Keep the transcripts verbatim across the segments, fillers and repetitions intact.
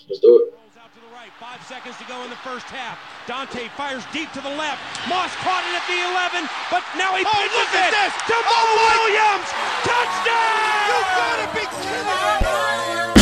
Let's do it. Rolls out to the right. Five seconds to go in the first half. Dante fires deep to the left. Moss caught it at the eleven, but now he Oh, pitches look at it this! to Mo Oh, my- Williams. Touchdown! You gotta be kidding me!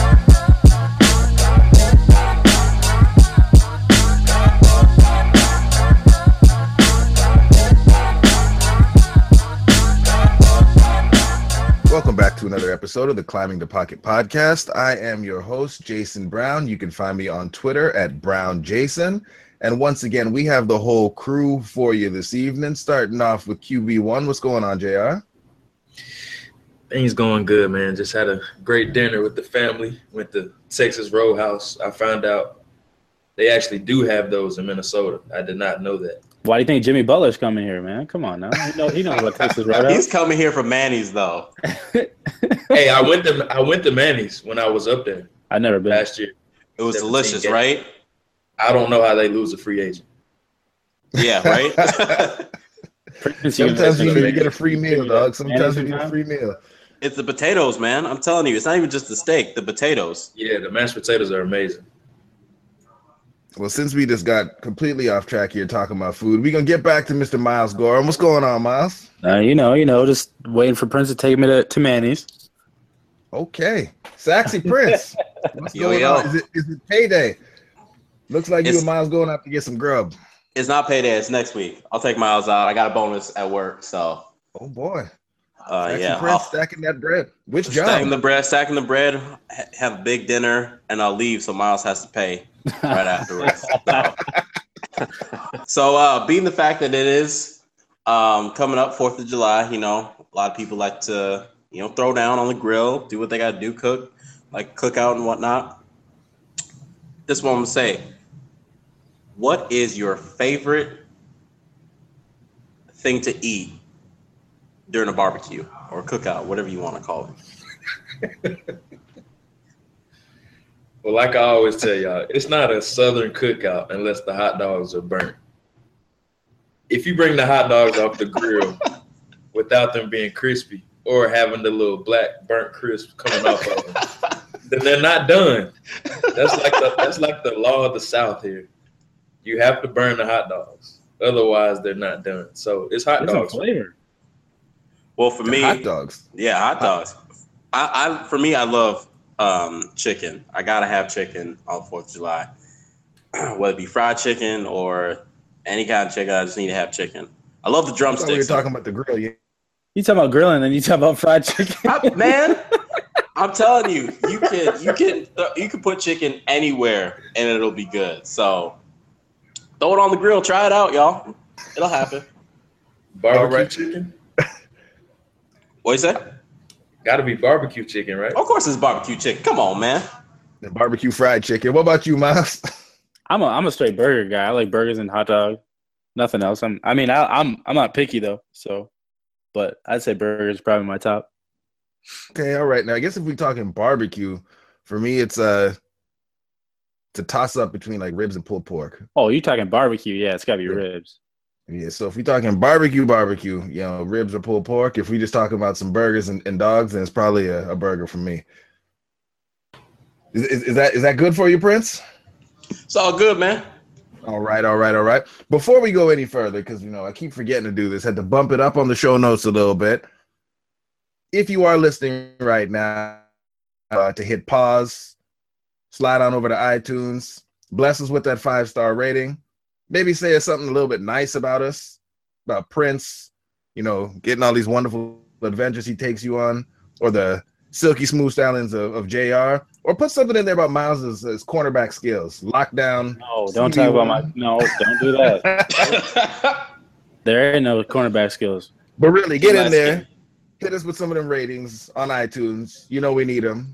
Welcome back to another episode of the Climbing the Pocket podcast. I am your host, Jason Brown. You can find me on Twitter at Brown Jason. And once again, we have the whole crew for you this evening, starting off with Q B one. What's going on, J R? Things going good, man. Just had a great dinner with the family. Went to Texas Roadhouse. I found out they actually do have those in Minnesota. I did not know that. Why do you think Jimmy Butler's coming here, man? Come on now. He, know, he knows what Texas Roadhouse. He's coming here for Manny's, though. Hey, I went to I went to Manny's when I was up there I've never been. last year. It was seventeen delicious, games. right? I don't know how they lose a free agent. Yeah, right? Sometimes you even get a free meal, dog. Sometimes you get a free meal. It's the potatoes, man. I'm telling you. It's not even just the steak, the potatoes. Yeah, the mashed potatoes are amazing. Well, since we just got completely off track here talking about food, we're going to get back to Mister Miles Gorham. What's going on, Miles? Uh, you know, you know, just waiting for Prince to take me to, to Manny's. Okay. Saxy Prince. What's Yo, going yo. on? Is it, is it payday? Looks like you It's- and Miles going out to get some grub. It's not payday. It's next week. I'll take Miles out. I got a bonus at work, so Oh, boy. uh, Saxy yeah. Prince I'll stacking that bread. Which job? stacking the bread, stacking the bread, ha- have a big dinner, and I'll leave. So Miles has to pay right afterwards. So, so uh, being the fact that it is um, coming up Fourth of July, you know, a lot of people like to, you know, throw down on the grill, do what they got to do, cook, like cookout and whatnot. This is what I'm gonna say. What is your favorite thing to eat during a barbecue or cookout, whatever you want to call it? Well, like I always tell y'all, it's not a Southern cookout unless the hot dogs are burnt. If you bring the hot dogs off the grill without them being crispy or having the little black burnt crisp coming off of them, then they're not done. That's like the that's like the law of the South here. You have to burn the hot dogs, otherwise they're not done. So it's hot There's some dogs. flavor. Well, for The me, hot dogs. yeah, hot dogs. I, I for me, I love um, chicken. I gotta have chicken on Fourth of July, whether it be fried chicken or any kind of chicken. I just need to have chicken. I love the I thought we were drumsticks. talking about the grill. Yeah. You talking about grilling, and you talk about fried chicken. I- man, I'm telling you, you can you can you can put chicken anywhere and it'll be good. So throw it on the grill, try it out, y'all. It'll happen. Barbecue All right. chicken? What you say? Got to be barbecue chicken, right? Of course, it's barbecue chicken. Come on, man. The barbecue fried chicken. What about you, Miles? I'm a I'm a straight burger guy. I like burgers and hot dogs. Nothing else. I'm I mean I, I'm I'm not picky though. So, but I'd say burgers is probably my top. Okay, all right. Now, I guess if we're talking barbecue, for me, it's a, it's a toss-up between, like, ribs and pulled pork. Oh, you talking barbecue? Yeah, it's got to be Yeah. ribs. Yeah, so if we're talking barbecue, barbecue, you know, ribs or pulled pork. If we just talking about some burgers and, and dogs, then it's probably a, a burger for me. Is, is, is that is that good for you, Prince? It's all good, man. All right, all right, all right. Before we go any further, because, you know, I keep forgetting to do this, had to bump it up on the show notes a little bit. If you are listening right now, uh, to hit pause, slide on over to iTunes, bless us with that five-star rating. Maybe say something a little bit nice about us, about Prince, you know, getting all these wonderful adventures he takes you on, or the silky smooth stylings of, of J R, or put something in there about Miles' his cornerback skills, lockdown. No, don't talk about my. No, don't do that. There ain't no cornerback skills. But really, get in Nice. there. Hit us with some of them ratings on iTunes. You know we need them.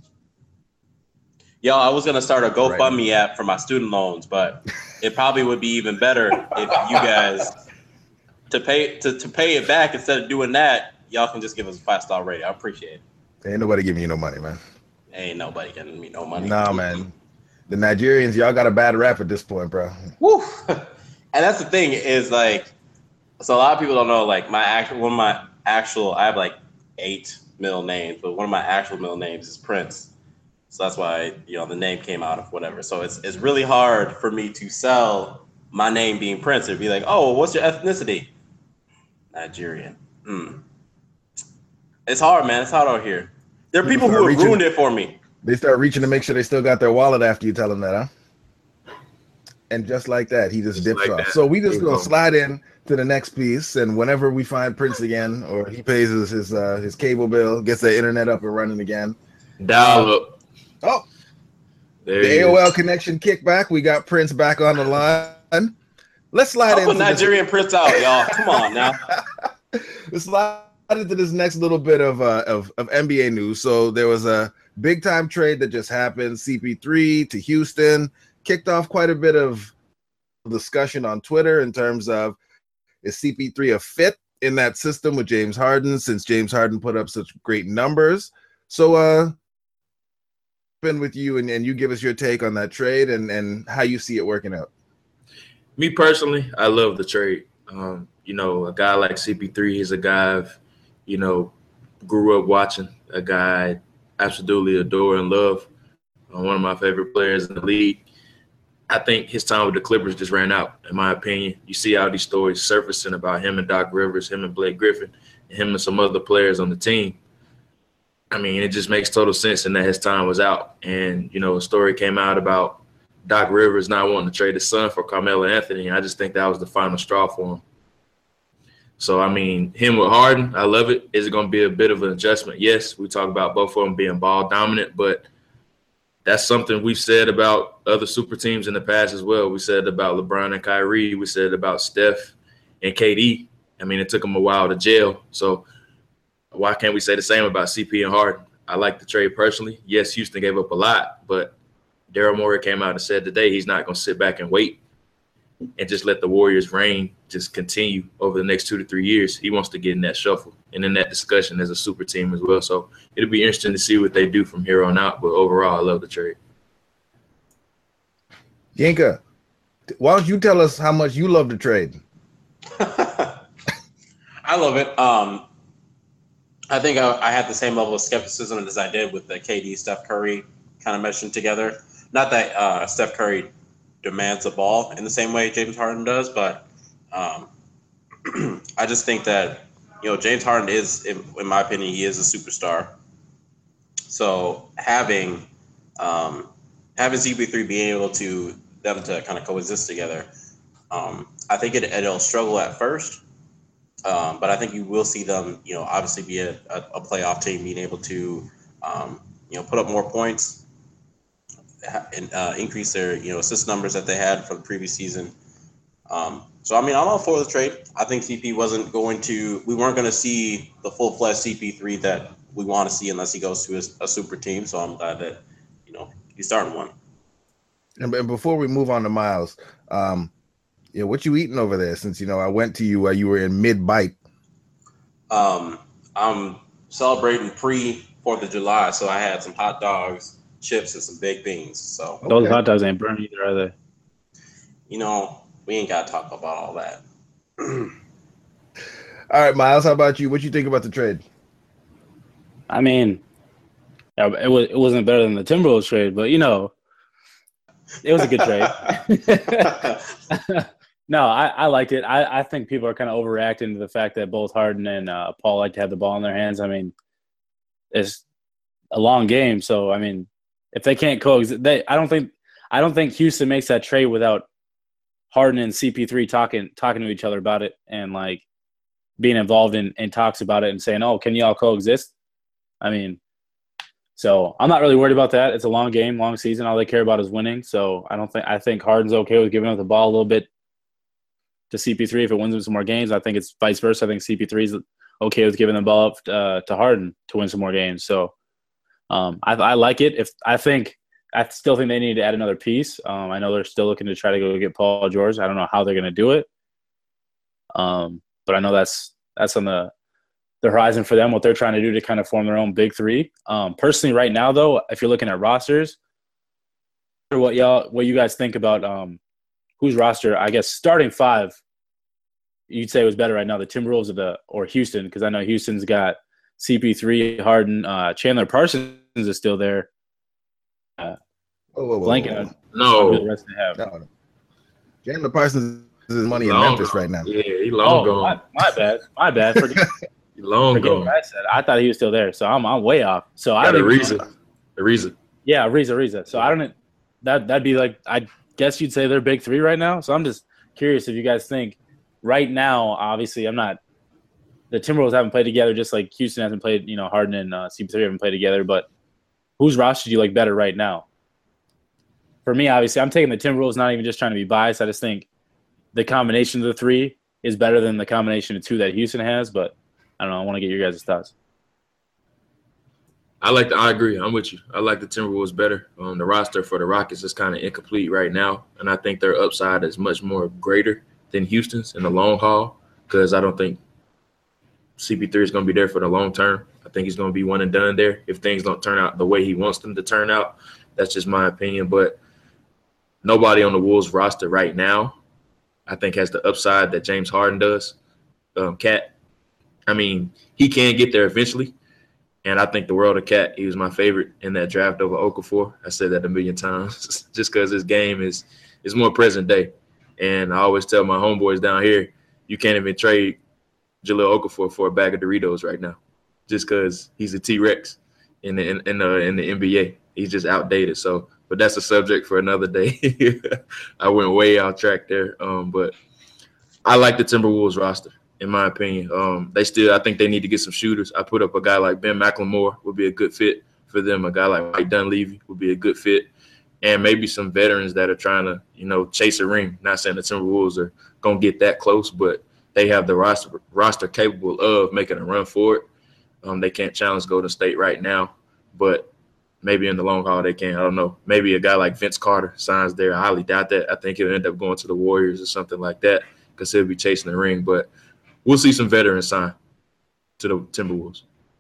Yo, I was gonna start a Right. GoFundMe app for my student loans, but it probably would be even better if you guys to pay to, to pay it back instead of doing that. Y'all can just give us a five star rating. I appreciate it. Ain't nobody giving you no money, man. Ain't nobody giving me no money. Nah, man. The Nigerians, y'all got a bad rap at this point, bro. Woo. And that's the thing is like, so a lot of people don't know like my actual one of my actual I have like eight middle names, but one of my actual middle names is Prince. So that's why, you know, the name came out of whatever. So it's it's really hard for me to sell my name being Prince. It'd be like, oh, what's your ethnicity? Nigerian. Hmm. It's hard, man. It's hard out here. There are people, people who have ruined it for me. They start reaching to make sure they still got their wallet after you tell them that, huh? And just like that, he just, just dips like off. That. So we just gonna slide in to the next piece, and whenever we find Prince again, or he pays his his, uh, his cable bill, gets the internet up and running again. Dial up. Oh, there the A O L is. Connection kickback. We got Prince back on the line. Let's slide I'll into put Nigerian this. Prince out, y'all. Come on now. Let's slide into this next little bit of uh of, of N B A news. So there was a big time trade that just happened. C P three to Houston kicked off quite a bit of discussion on Twitter in terms of, is C P three a fit in that system with James Harden, since James Harden put up such great numbers. So uh been with you and, and you give us your take on that trade and and how you see it working out. Me personally, I love the trade. Um, you know, a guy like C P three, he's a guy I've, you know, grew up watching, a guy I absolutely adore and love, uh, one of my favorite players in the league. I think his time with the Clippers just ran out, in my opinion. You see all these stories surfacing about him and Doc Rivers, him and Blake Griffin, and him and some other players on the team. I mean, it just makes total sense in that his time was out. And, you know, a story came out about Doc Rivers not wanting to trade his son for Carmelo Anthony. And I just think that was the final straw for him. So, I mean, him with Harden, I love it. Is it going to be a bit of an adjustment? Yes, we talk about both of them being ball dominant, but that's something we've said about other super teams in the past as well. We said about LeBron and Kyrie. We said about Steph and K D. I mean, it took them a while to gel. So why can't we say the same about C P and Harden? I like the trade personally. Yes, Houston gave up a lot, but Daryl Morey came out and said today he's not going to sit back and wait and just let the Warriors' reign just continue over the next two to three years. He wants to get in that shuffle and in that discussion as a super team as well. So it'll be interesting to see what they do from here on out. But overall, I love the trade. Yinka, why don't you tell us how much you love the trade? I love it. Um, I think I, I had the same level of skepticism as I did with the K D Steph Curry kind of meshing together. Not that uh, Steph Curry demands the ball in the same way James Harden does, but um, I just think that, you know, James Harden is, in, in my opinion, he is a superstar. So having um, having C P three being able to them to kind of coexist together, um, I think it, it'll struggle at first. Um, but I think you will see them, you know, obviously be a, a, a playoff team, being able to, um, you know, put up more points and uh, increase their, you know, assist numbers that they had from the previous season. Um, so, I mean, I'm all for the trade. I think C P wasn't going to, we weren't going to see the full-fledged C P three that we want to see unless he goes to a, a super team. So I'm glad that, you know, he's starting one. And, and before we move on to Miles, um, yeah, what you eating over there? Since, you know, I went to you while you were in mid-bite. Um, I'm celebrating pre-Fourth of July, so I had some hot dogs, chips, and some baked beans. So those okay. hot dogs ain't burnt either, are they? You know, we ain't got to talk about all that. All right, Miles, how about you? What you think about the trade? I mean, it was it wasn't better than the Timberwolves trade, but you know, it was a good trade. No, I, I liked it. I, I think people are kind of overreacting to the fact that both Harden and uh, Paul like to have the ball in their hands. I mean, it's a long game, so I mean, if they can't coexist, they I don't think I don't think Houston makes that trade without Harden and C P three talking talking to each other about it and like being involved in, in talks about it and saying, "Oh, can y'all coexist?" I mean, so I'm not really worried about that. It's a long game, long season. All they care about is winning. So I don't think I think Harden's okay with giving up the ball a little bit to C P three if it wins him some more games. I think it's vice versa. I think C P three is okay with giving the ball up uh, to Harden to win some more games. So um, I, I like it. If I think I still think they need to add another piece. Um, I know they're still looking to try to go get Paul George. I don't know how they're going to do it, um, but I know that's that's on the the horizon for them. What they're trying to do to kind of form their own big three. Um, personally, right now though, if you're looking at rosters, what y'all what you guys think about um, whose roster, I guess, starting five, you'd say was better right now, the Timberwolves or the or Houston, because I know Houston's got C P three, Harden, uh, Chandler Parsons is still there. Whoa, whoa, whoa, whoa, blanking whoa. on, on who the No, rest they have. No, no. Chandler Parsons is money he in long Memphis gone. right now. Yeah, he long Oh, gone. my, my bad. My bad. Forget, He long forget gone. what I said. I thought he was still there, so I'm I'm way off. So I Got a don't even reason. A reason. Yeah, Ariza, Ariza. So I don't that that'd be like I guess you'd say they're big three right now. So I'm just curious if you guys think right now. Obviously, I'm not. The Timberwolves haven't played together, just like Houston hasn't played. You know, Harden and uh, C P three haven't played together. But whose roster do you like better right now? For me, obviously, I'm taking the Timberwolves. Not even just trying to be biased. I just think the combination of the three is better than the combination of two that Houston has. But I don't know. I want to get your guys' thoughts. I like the, I agree. I'm with you. I like the Timberwolves better. Um, the roster for the Rockets is kind of incomplete right now, and I think their upside is much more greater than Houston's in the long haul because I don't think C P three is going to be there for the long term. I think he's going to be one and done there if things don't turn out the way he wants them to turn out. That's just my opinion. But nobody on the Wolves roster right now, I think, has the upside that James Harden does. Um, Cat, I mean, he can get there eventually. And I think the world of Cat, he was my favorite in that draft over Okafor. I said that a million times just because his game is is more present day. And I always tell my homeboys down here, you can't even trade Jahlil Okafor for a bag of Doritos right now just because he's a T-Rex in the, in, in, the, in the N B A. He's just outdated. So, but that's a subject for another day. I went way out track there. Um, but I like the Timberwolves roster. In my opinion, um, they still. I think they need to get some shooters. I put up a guy like Ben McLemore would be a good fit for them. A guy like Mike Dunleavy would be a good fit, and maybe some veterans that are trying to, you know, chase a ring. Not saying the Timberwolves are gonna get that close, but they have the roster roster capable of making a run for it. Um, they can't challenge Golden State right now, but maybe in the long haul they can. I don't know. Maybe a guy like Vince Carter signs there. I highly doubt that. I think he'll end up going to the Warriors or something like that because he'll be chasing the ring, but. We'll see some veterans sign to the Timberwolves.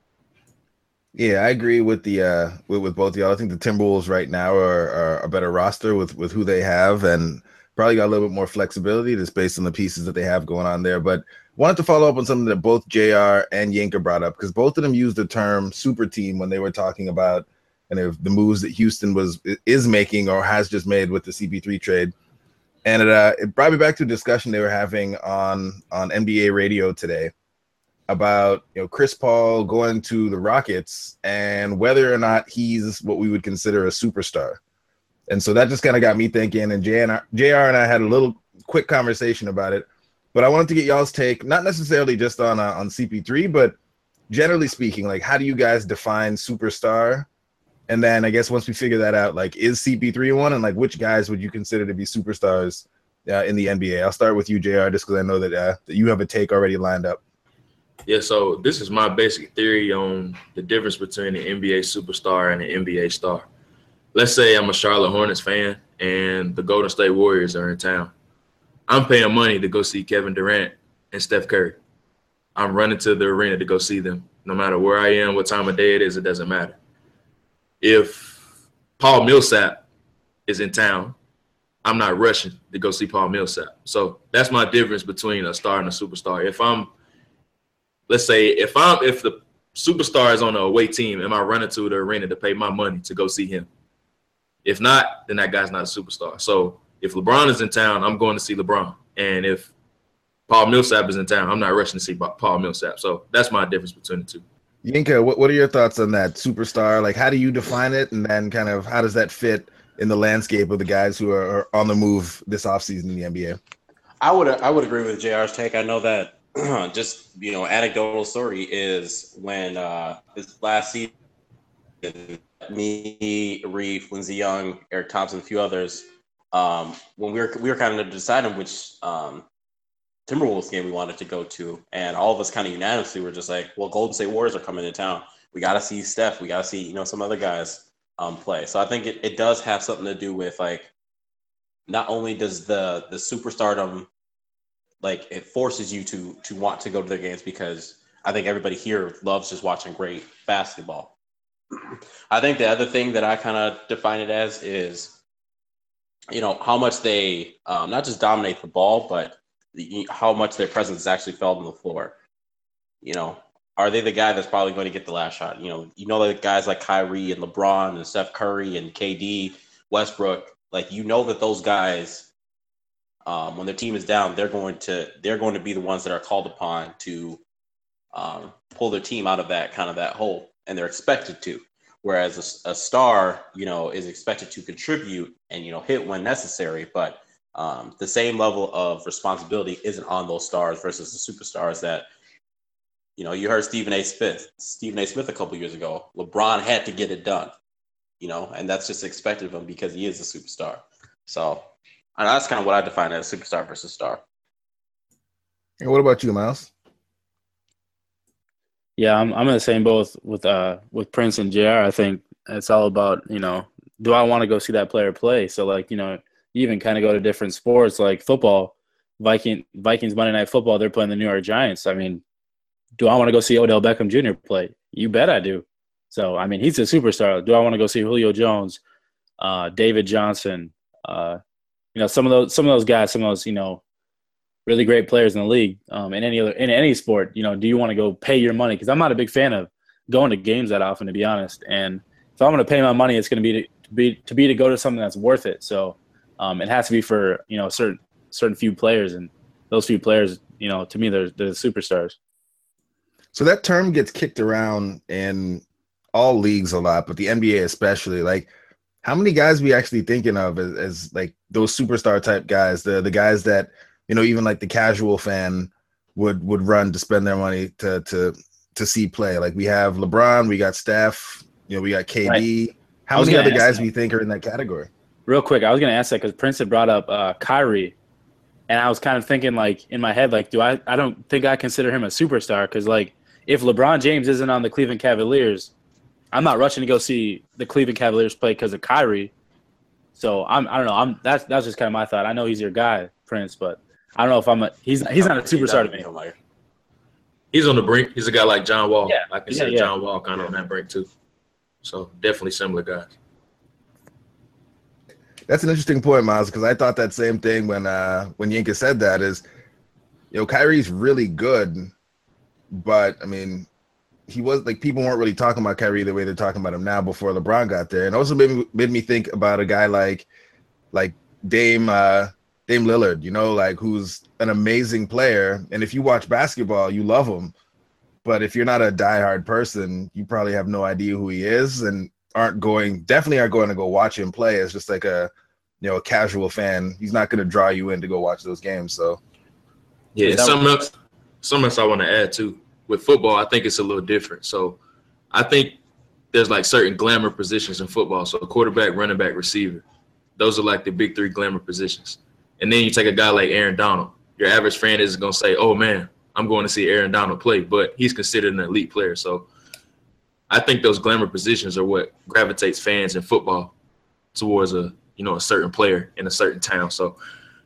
Yeah, I agree with the uh, with, with both of y'all. I think the Timberwolves right now are, are a better roster with with who they have, and probably got a little bit more flexibility just based on the pieces that they have going on there. But wanted to follow up on something that both J R and Yinka brought up because both of them used the term super team when they were talking about and you know, the moves that Houston was is making or has just made with the C P three trade. And it, uh, it brought me back to a discussion they were having on, on N B A radio today about, you know, Chris Paul going to the Rockets and whether or not he's what we would consider a superstar. And so that just kind of got me thinking, and J R and I had a little quick conversation about it, but I wanted to get y'all's take, not necessarily just on, uh, on C P three, but generally speaking, like, how do you guys define superstar? And then I guess once we figure that out, like, is C P three one, and like, which guys would you consider to be superstars uh, in the N B A? I'll start with you, J R, just because I know that, uh, that you have a take already lined up. Yeah, so this is my basic theory on the difference between the N B A superstar and an N B A star. Let's say I'm a Charlotte Hornets fan and the Golden State Warriors are in town. I'm paying money to go see Kevin Durant and Steph Curry. I'm running to the arena to go see them. No matter where I am, what time of day it is, it doesn't matter. If Paul Millsap is in town, I'm not rushing to go see Paul Millsap. So that's my difference between a star and a superstar. If I'm, let's say, if I'm, if the superstar is on an away team, am I running to the arena to pay my money to go see him? If not, then that guy's not a superstar. So if LeBron is in town, I'm going to see LeBron. And if Paul Millsap is in town, I'm not rushing to see Paul Millsap. So that's my difference between the two. Yinka, what, what are your thoughts on that superstar? Like, how do you define it? And then kind of how does that fit in the landscape of the guys who are, are on the move this offseason in the N B A? I would I would agree with J R's take. I know that just, you know, anecdotal story is when uh, this last season, me, Reef, Lindsey Young, Eric Thompson, a few others, um, when we were we were kind of deciding which um, Timberwolves game we wanted to go to, and all of us kind of unanimously were just like, well, Golden State Warriors are coming to town. We got to see Steph. We got to see, you know, some other guys um, play. So I think it, it does have something to do with, like, not only does the the superstardom, like, it forces you to to want to go to their games, because I think everybody here loves just watching great basketball. I think the other thing that I kind of define it as is, you know, how much they um, not just dominate the ball, but the, how much their presence is actually felt on the floor. You know, are they the guy that's probably going to get the last shot? You know, you know, like guys like Kyrie and LeBron and Steph Curry and K D, Westbrook. Like, you know that those guys, um, when their team is down, they're going to they're going to be the ones that are called upon to um, pull their team out of that kind of that hole, and they're expected to. Whereas a, a star, you know, is expected to contribute and, you know, hit when necessary, but um, the same level of responsibility isn't on those stars versus the superstars that. You know, you heard Stephen A. Smith, Stephen A. Smith a couple years ago. LeBron had to get it done, you know, and that's just expected of him because he is a superstar. So and that's kind of what I define as superstar versus star. And what about you, Miles? Yeah, I'm I'm in the same boat with uh with Prince and J R. I think it's all about, you know, do I want to go see that player play? So, like, you know, you even kind of go to different sports like football, Viking Vikings Monday Night Football. They're playing the New York Giants. I mean, do I want to go see Odell Beckham Junior play? You bet I do. So, I mean, he's a superstar. Do I want to go see Julio Jones, uh, David Johnson, uh, you know, some of those, some of those guys, some of those, you know, really great players in the league, um, in any other, in any sport, you know, do you want to go pay your money? Because I'm not a big fan of going to games that often, to be honest. And if I'm going to pay my money, it's going to be to, to be to be to go to something that's worth it. So, um, it has to be for, you know, certain certain few players, and those few players, you know, to me, they're they're the superstars. So that term gets kicked around in all leagues a lot, but the N B A especially. Like, how many guys are we actually thinking of as, as like those superstar type guys, the the guys that, you know, even like the casual fan would would run to spend their money to to to see play? Like, we have LeBron, we got Steph, you know, we got K D. Right. How many other guys do you think are in that category? Real quick, I was going to ask that because Prince had brought up uh, Kyrie, and I was kind of thinking, like, in my head, like, do I? I don't think I consider him a superstar because, like, if LeBron James isn't on the Cleveland Cavaliers, I'm not rushing to go see the Cleveland Cavaliers play because of Kyrie. So I'm, I don't know. I'm that's that's just kind of my thought. I know he's your guy, Prince, but I don't know if I'm a. He's he's not a superstar to me. He's on the brink. He's a guy like John Wall. Yeah. I consider yeah, yeah. John Wall kind of on that brink too. So definitely similar guys. That's an interesting point, Miles, because I thought that same thing when uh, when Yinka said that. Is, you know, Kyrie's really good. But, I mean, he was like, people weren't really talking about Kyrie the way they're talking about him now before LeBron got there. And also made me, made me think about a guy like like Dame uh, Dame Lillard, you know, like, who's an amazing player. And if you watch basketball, you love him. But if you're not a diehard person, you probably have no idea who he is and aren't going, definitely aren't going to go watch him play as just like a, you know, a casual fan. He's not going to draw you in to go watch those games. So, yeah, and something else. Something else I want to add too. With football, I think it's a little different. So I think there's like certain glamour positions in football. So quarterback, running back, receiver. Those are like the big three glamour positions. And then you take a guy like Aaron Donald. Your average fan isn't going to say, oh, man, I'm going to see Aaron Donald play. But he's considered an elite player. So I think those glamour positions are what gravitates fans in football towards a, you know, a certain player in a certain town. So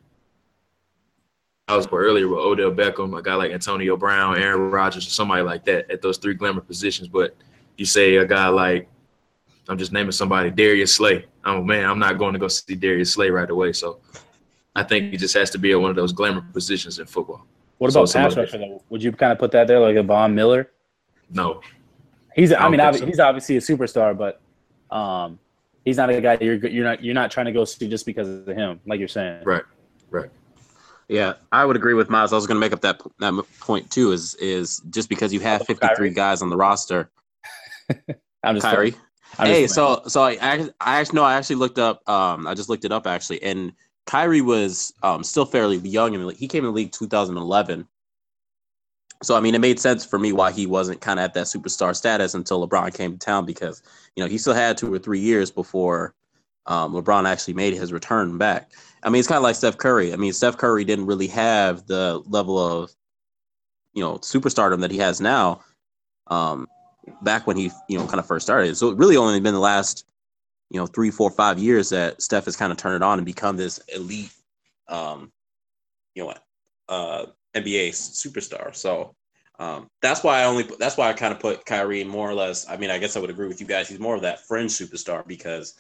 I was earlier with Odell Beckham, a guy like Antonio Brown, Aaron Rodgers, or somebody like that at those three glamour positions. But you say a guy like, I'm just naming somebody, Darius Slay. Oh, man, I'm not going to go see Darius Slay right away. So I think it just has to be at one of those glamour positions in football. What about so pass rusher, though? Would you kind of put that there like a Von Miller? No. He's. I, I mean, obviously, so. he's obviously a superstar, but um, he's not a guy you're you're not you're not trying to go see just because of him, like you're saying. Right. Right. Yeah, I would agree with Miles. I was going to make up that that point too. Is is just because you have fifty-three guys on the roster. I'm just Kyrie. I'm hey, just so so I I actually no, I actually looked up. Um, I just looked it up actually, and Kyrie was um still fairly young in the league. He came in the league two thousand eleven. So I mean, it made sense for me why he wasn't kind of at that superstar status until LeBron came to town, because you know he still had two or three years before um, LeBron actually made his return back. I mean, it's kind of like Steph Curry. I mean, Steph Curry didn't really have the level of, you know, superstardom that he has now um, back when he, you know, kind of first started. So it really only been the last, you know, three, four, five years that Steph has kind of turned it on and become this elite, um, you know, uh, N B A superstar. So um, that's why I only, that's why I kind of put Kyrie more or less. I mean, I guess I would agree with you guys. He's more of that fringe superstar because,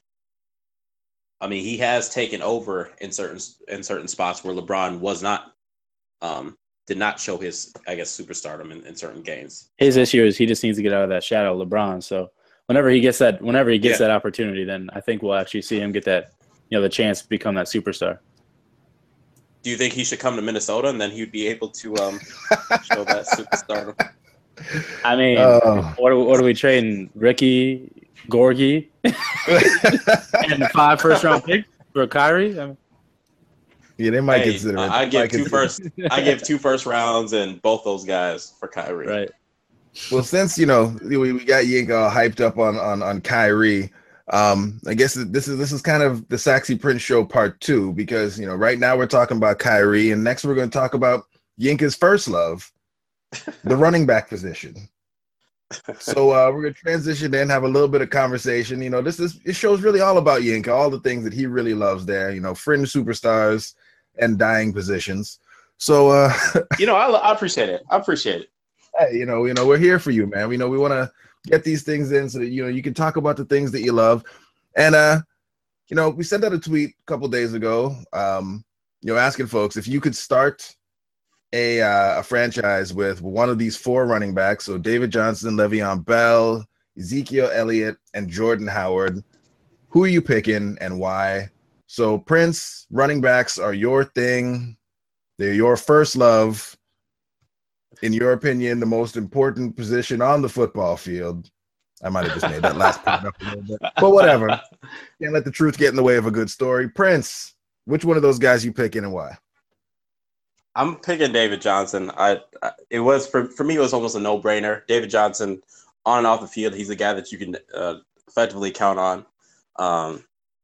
I mean, he has taken over in certain in certain spots where LeBron was not um, did not show his, I guess, superstardom in, in certain games. His issue is he just needs to get out of that shadow of LeBron. So whenever he gets that, whenever he gets Yeah. that opportunity, then I think we'll actually see him get that, you know, the chance to become that superstar. Do you think he should come to Minnesota and then he'd be able to um, show that superstardom? I mean, Oh. what, are, what are we trading? Ricky, Gorgie, and five first round picks for Kyrie? I mean, Yeah, they might Hey, consider it. I They give might two consider first. I give two first rounds and both those guys for Kyrie. right. Well, since you know we, we got Yink all hyped up on on on Kyrie, um, I guess this is this is kind of the Saxy Prince show part two, because you know right now we're talking about Kyrie, and next we're going to talk about Yink's first love, the running back position. So uh, we're going to transition in, have a little bit of conversation. You know, this is this show's really all about Yink, all the things that he really loves there. You know, fringe superstars and dying positions. So uh, You know, I, I appreciate it. I appreciate it. hey, you know, you know, we're here for you, man. We know we want to get these things in so that you know you can talk about the things that you love. And uh, you know, we sent out a tweet a couple days ago, um, you know, asking folks if you could start a uh, a franchise with one of these four running backs, so David Johnson, Le'Veon Bell, Ezekiel Elliott, and Jordan Howard. Who are you picking and why? So, Prince, running backs are your thing. They're your first love. In your opinion, the most important position on the football field. I might have just made that last part up a little bit, but whatever. Can't let the truth get in the way of a good story. Prince, which one of those guys you picking and why? I'm picking David Johnson. I, I it was for for me. It was almost a no brainer. David Johnson, on and off the field, he's a guy that you can uh, effectively count on. Um,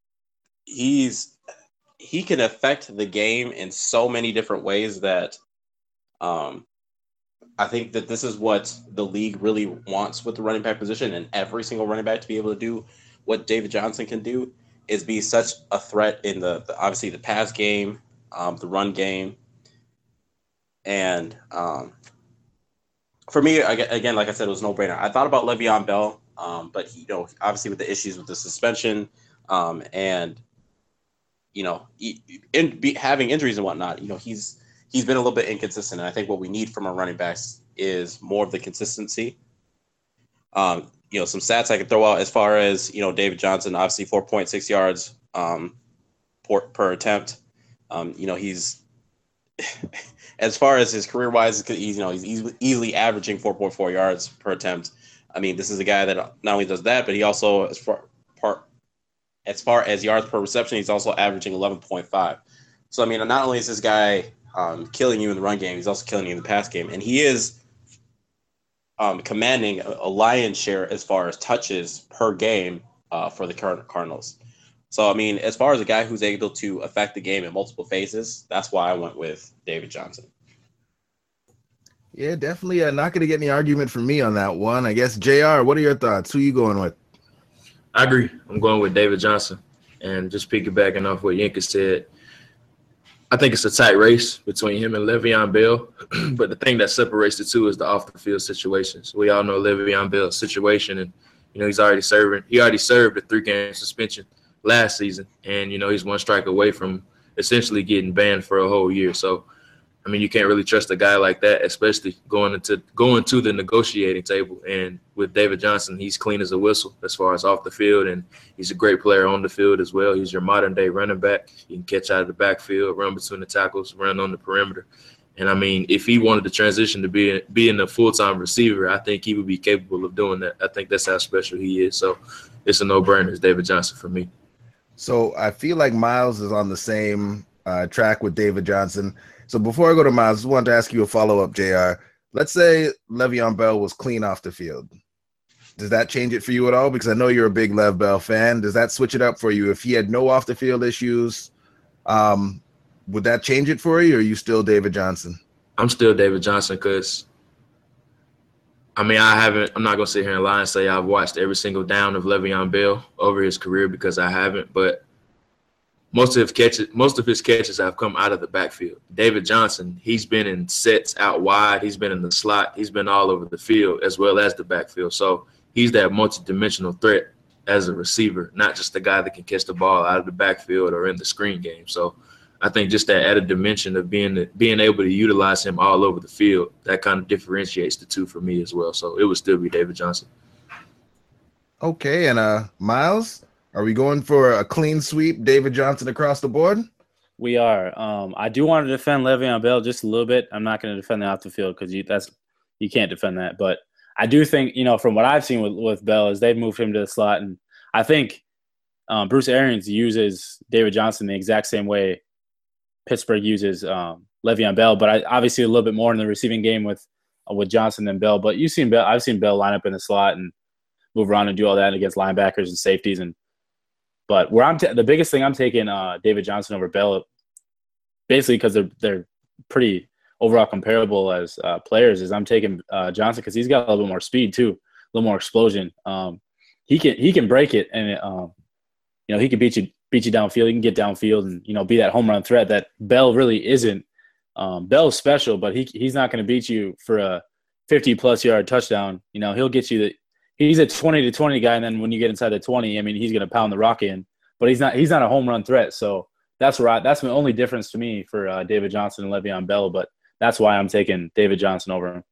he's he can affect the game in so many different ways that um, I think that this is what the league really wants with the running back position, and every single running back to be able to do what David Johnson can do is be such a threat in the, the obviously the pass game, um, the run game. And um, for me, again, like I said, it was no brainer. I thought about Le'Veon Bell, um, but you know, obviously with the issues with the suspension um, and you know, in, be, having injuries and whatnot, you know, he's he's been a little bit inconsistent. And I think what we need from our running backs is more of the consistency. Um, you know, some stats I could throw out as far as you know, David Johnson, obviously four point six yards um, per, per attempt. Um, you know, he's as far as his career wise, he's, you know, he's easily, easily averaging four point four yards per attempt. I mean, this is a guy that not only does that, but he also, as far, part, as far as yards per reception, he's also averaging eleven point five. So, I mean, not only is this guy um, killing you in the run game, he's also killing you in the pass game. And he is um, commanding a, a lion's share as far as touches per game uh, for the current Cardinals. So, I mean, as far as a guy who's able to affect the game in multiple phases, that's why I went with David Johnson. Yeah, definitely uh, not going to get any argument from me on that one. I guess, J R, what are your thoughts? Who are you going with? I agree. I'm going with David Johnson. And just piggybacking off what Yinka said, I think it's a tight race between him and Le'Veon Bell. But the thing that separates the two is the off-the-field situations. We all know Le'Veon Bell's situation, and, you know, he's already serving. He already served a three-game suspension last season, and, you know, he's one strike away from essentially getting banned for a whole year. So, I mean, you can't really trust a guy like that, especially going into going to the negotiating table. And with David Johnson, he's clean as a whistle as far as off the field, and he's a great player on the field as well. He's your modern-day running back. He can catch out of the backfield, run between the tackles, run on the perimeter. And, I mean, if he wanted to transition to be being a full-time receiver, I think he would be capable of doing that. I think that's how special he is. So it's a no-brainer. It's David Johnson for me. So I feel like Miles is on the same uh, track with David Johnson. So before I go to Miles, I just wanted to ask you a follow-up, J R. Let's say Le'Veon Bell was clean off the field. Does that change it for you at all? Because I know you're a big Lev Bell fan. Does that switch it up for you? If he had no off-the-field issues, um, would that change it for you, or are you still David Johnson? I'm still David Johnson because, I mean, I haven't – I'm not going to sit here and lie and say I've watched every single down of Le'Veon Bell over his career because I haven't, but – Most of his catches, most of his catches have come out of the backfield. David Johnson, he's been in sets out wide. He's been in the slot. He's been all over the field as well as the backfield. So he's that multi-dimensional threat as a receiver, not just the guy that can catch the ball out of the backfield or in the screen game. So, I think just that added dimension of being being able to utilize him all over the field, that kind of differentiates the two for me as well. So it would still be David Johnson. Okay, and uh, Miles, are we going for a clean sweep, David Johnson across the board? We are. Um, I do want to defend Le'Veon Bell just a little bit. I'm not going to defend that off the field because you that's you can't defend that. But I do think, you know, from what I've seen with, with Bell is they've moved him to the slot, and I think um, Bruce Arians uses David Johnson the exact same way Pittsburgh uses um, Le'Veon Bell, but I, obviously a little bit more in the receiving game with uh, with Johnson than Bell. But you've seen Bell. I've seen Bell line up in the slot and move around and do all that against linebackers and safeties. And but where I'm t- the biggest thing I'm taking uh, David Johnson over Bell, basically because they're they're pretty overall comparable as uh, players, is I'm taking uh, Johnson because he's got a little bit more speed too, a little more explosion. Um, he can he can break it, and it, um, you know he can beat you. beat you downfield, he can get downfield and, you know, be that home run threat that Bell really isn't. Um, Bell's special, but he he's not going to beat you for a fifty-plus yard touchdown. You know, he'll get you the – he's a twenty to twenty guy, and then when you get inside the twenty, I mean, he's going to pound the rock in. But he's not he's not a home run threat. So that's where I, that's the only difference to me for uh, David Johnson and Le'Veon Bell. But that's why I'm taking David Johnson over him.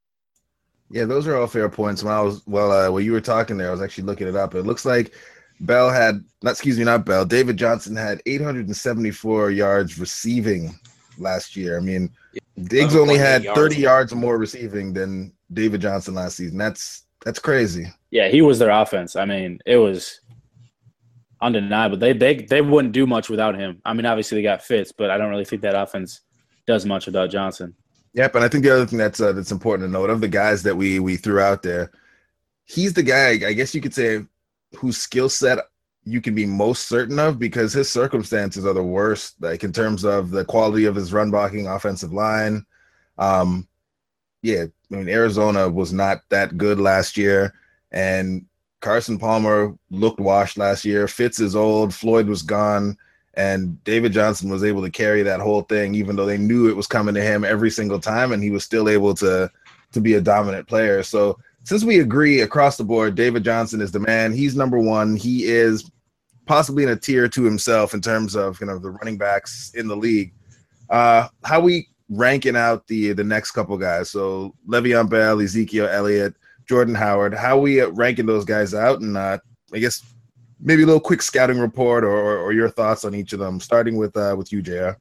Yeah, those are all fair points. When I was – well, uh, when you were talking there, I was actually looking it up. It looks like – Bell had, not excuse me, not Bell. David Johnson had eight hundred seventy-four yards receiving last year. I mean, Diggs only had thirty yards or more receiving than David Johnson last season. That's that's crazy. Yeah, he was their offense. I mean, it was undeniable. They they they wouldn't do much without him. I mean, obviously they got Fitz, but I don't really think that offense does much without Johnson. Yep, and I think the other thing that's uh, that's important to note, of the guys that we we threw out there, he's the guy, I guess you could say, whose skill set you can be most certain of, because his circumstances are the worst, like in terms of the quality of his run blocking offensive line. Um, yeah, I mean, Arizona was not that good last year, and Carson Palmer looked washed last year. Fitz is old, Floyd was gone, and David Johnson was able to carry that whole thing, even though they knew it was coming to him every single time, and he was still able to to be a dominant player. So since we agree across the board, David Johnson is the man. He's number one. He is possibly in a tier to himself in terms of, you know, the running backs in the league. Uh, how we ranking out the the next couple guys? So Le'Veon Bell, Ezekiel Elliott, Jordan Howard. How we ranking those guys out? And uh, I guess maybe a little quick scouting report or, or, or your thoughts on each of them. Starting with uh, with you, J R.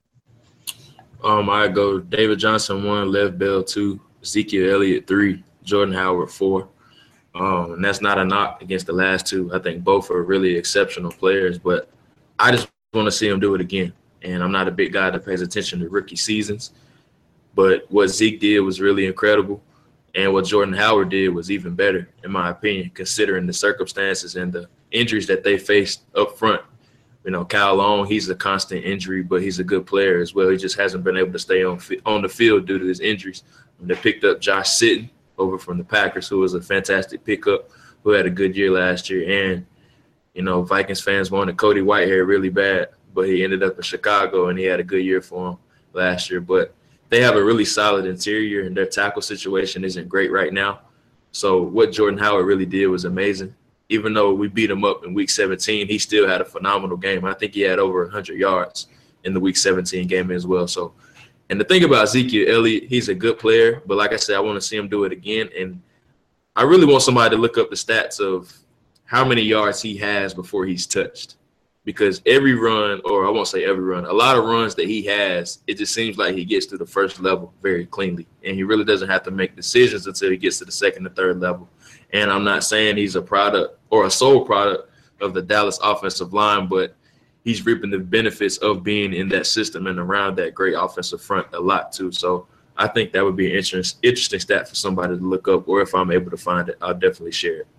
Um, I go David Johnson one, Lev Bell two, Ezekiel Elliott three, Jordan Howard four. Um, and that's not a knock against the last two. I think both are really exceptional players, but I just want to see them do it again. And I'm not a big guy that pays attention to rookie seasons, but what Zeke did was really incredible. And what Jordan Howard did was even better, in my opinion, considering the circumstances and the injuries that they faced up front. You know, Kyle Long, he's a constant injury, but he's a good player as well. He just hasn't been able to stay on on the field due to his injuries. And they picked up Josh Sitton over from the Packers, who was a fantastic pickup, who had a good year last year. And, you know, Vikings fans wanted Cody Whitehair really bad, but he ended up in Chicago, and he had a good year for him last year. But they have a really solid interior, and their tackle situation isn't great right now. So what Jordan Howard really did was amazing. Even though we beat him up in week seventeen, he still had a phenomenal game. I think he had over one hundred yards in the week seventeen game as well. So, and the thing about Ezekiel Elliott, he's a good player, but like I said, I want to see him do it again. And I really want somebody to look up the stats of how many yards he has before he's touched. Because every run, or I won't say every run, a lot of runs that he has, it just seems like he gets to the first level very cleanly. And he really doesn't have to make decisions until he gets to the second or third level. And I'm not saying he's a product or a sole product of the Dallas offensive line, but he's reaping the benefits of being in that system and around that great offensive front a lot too. So I think that would be an interesting, interesting stat for somebody to look up, or if I'm able to find it, I'll definitely share it.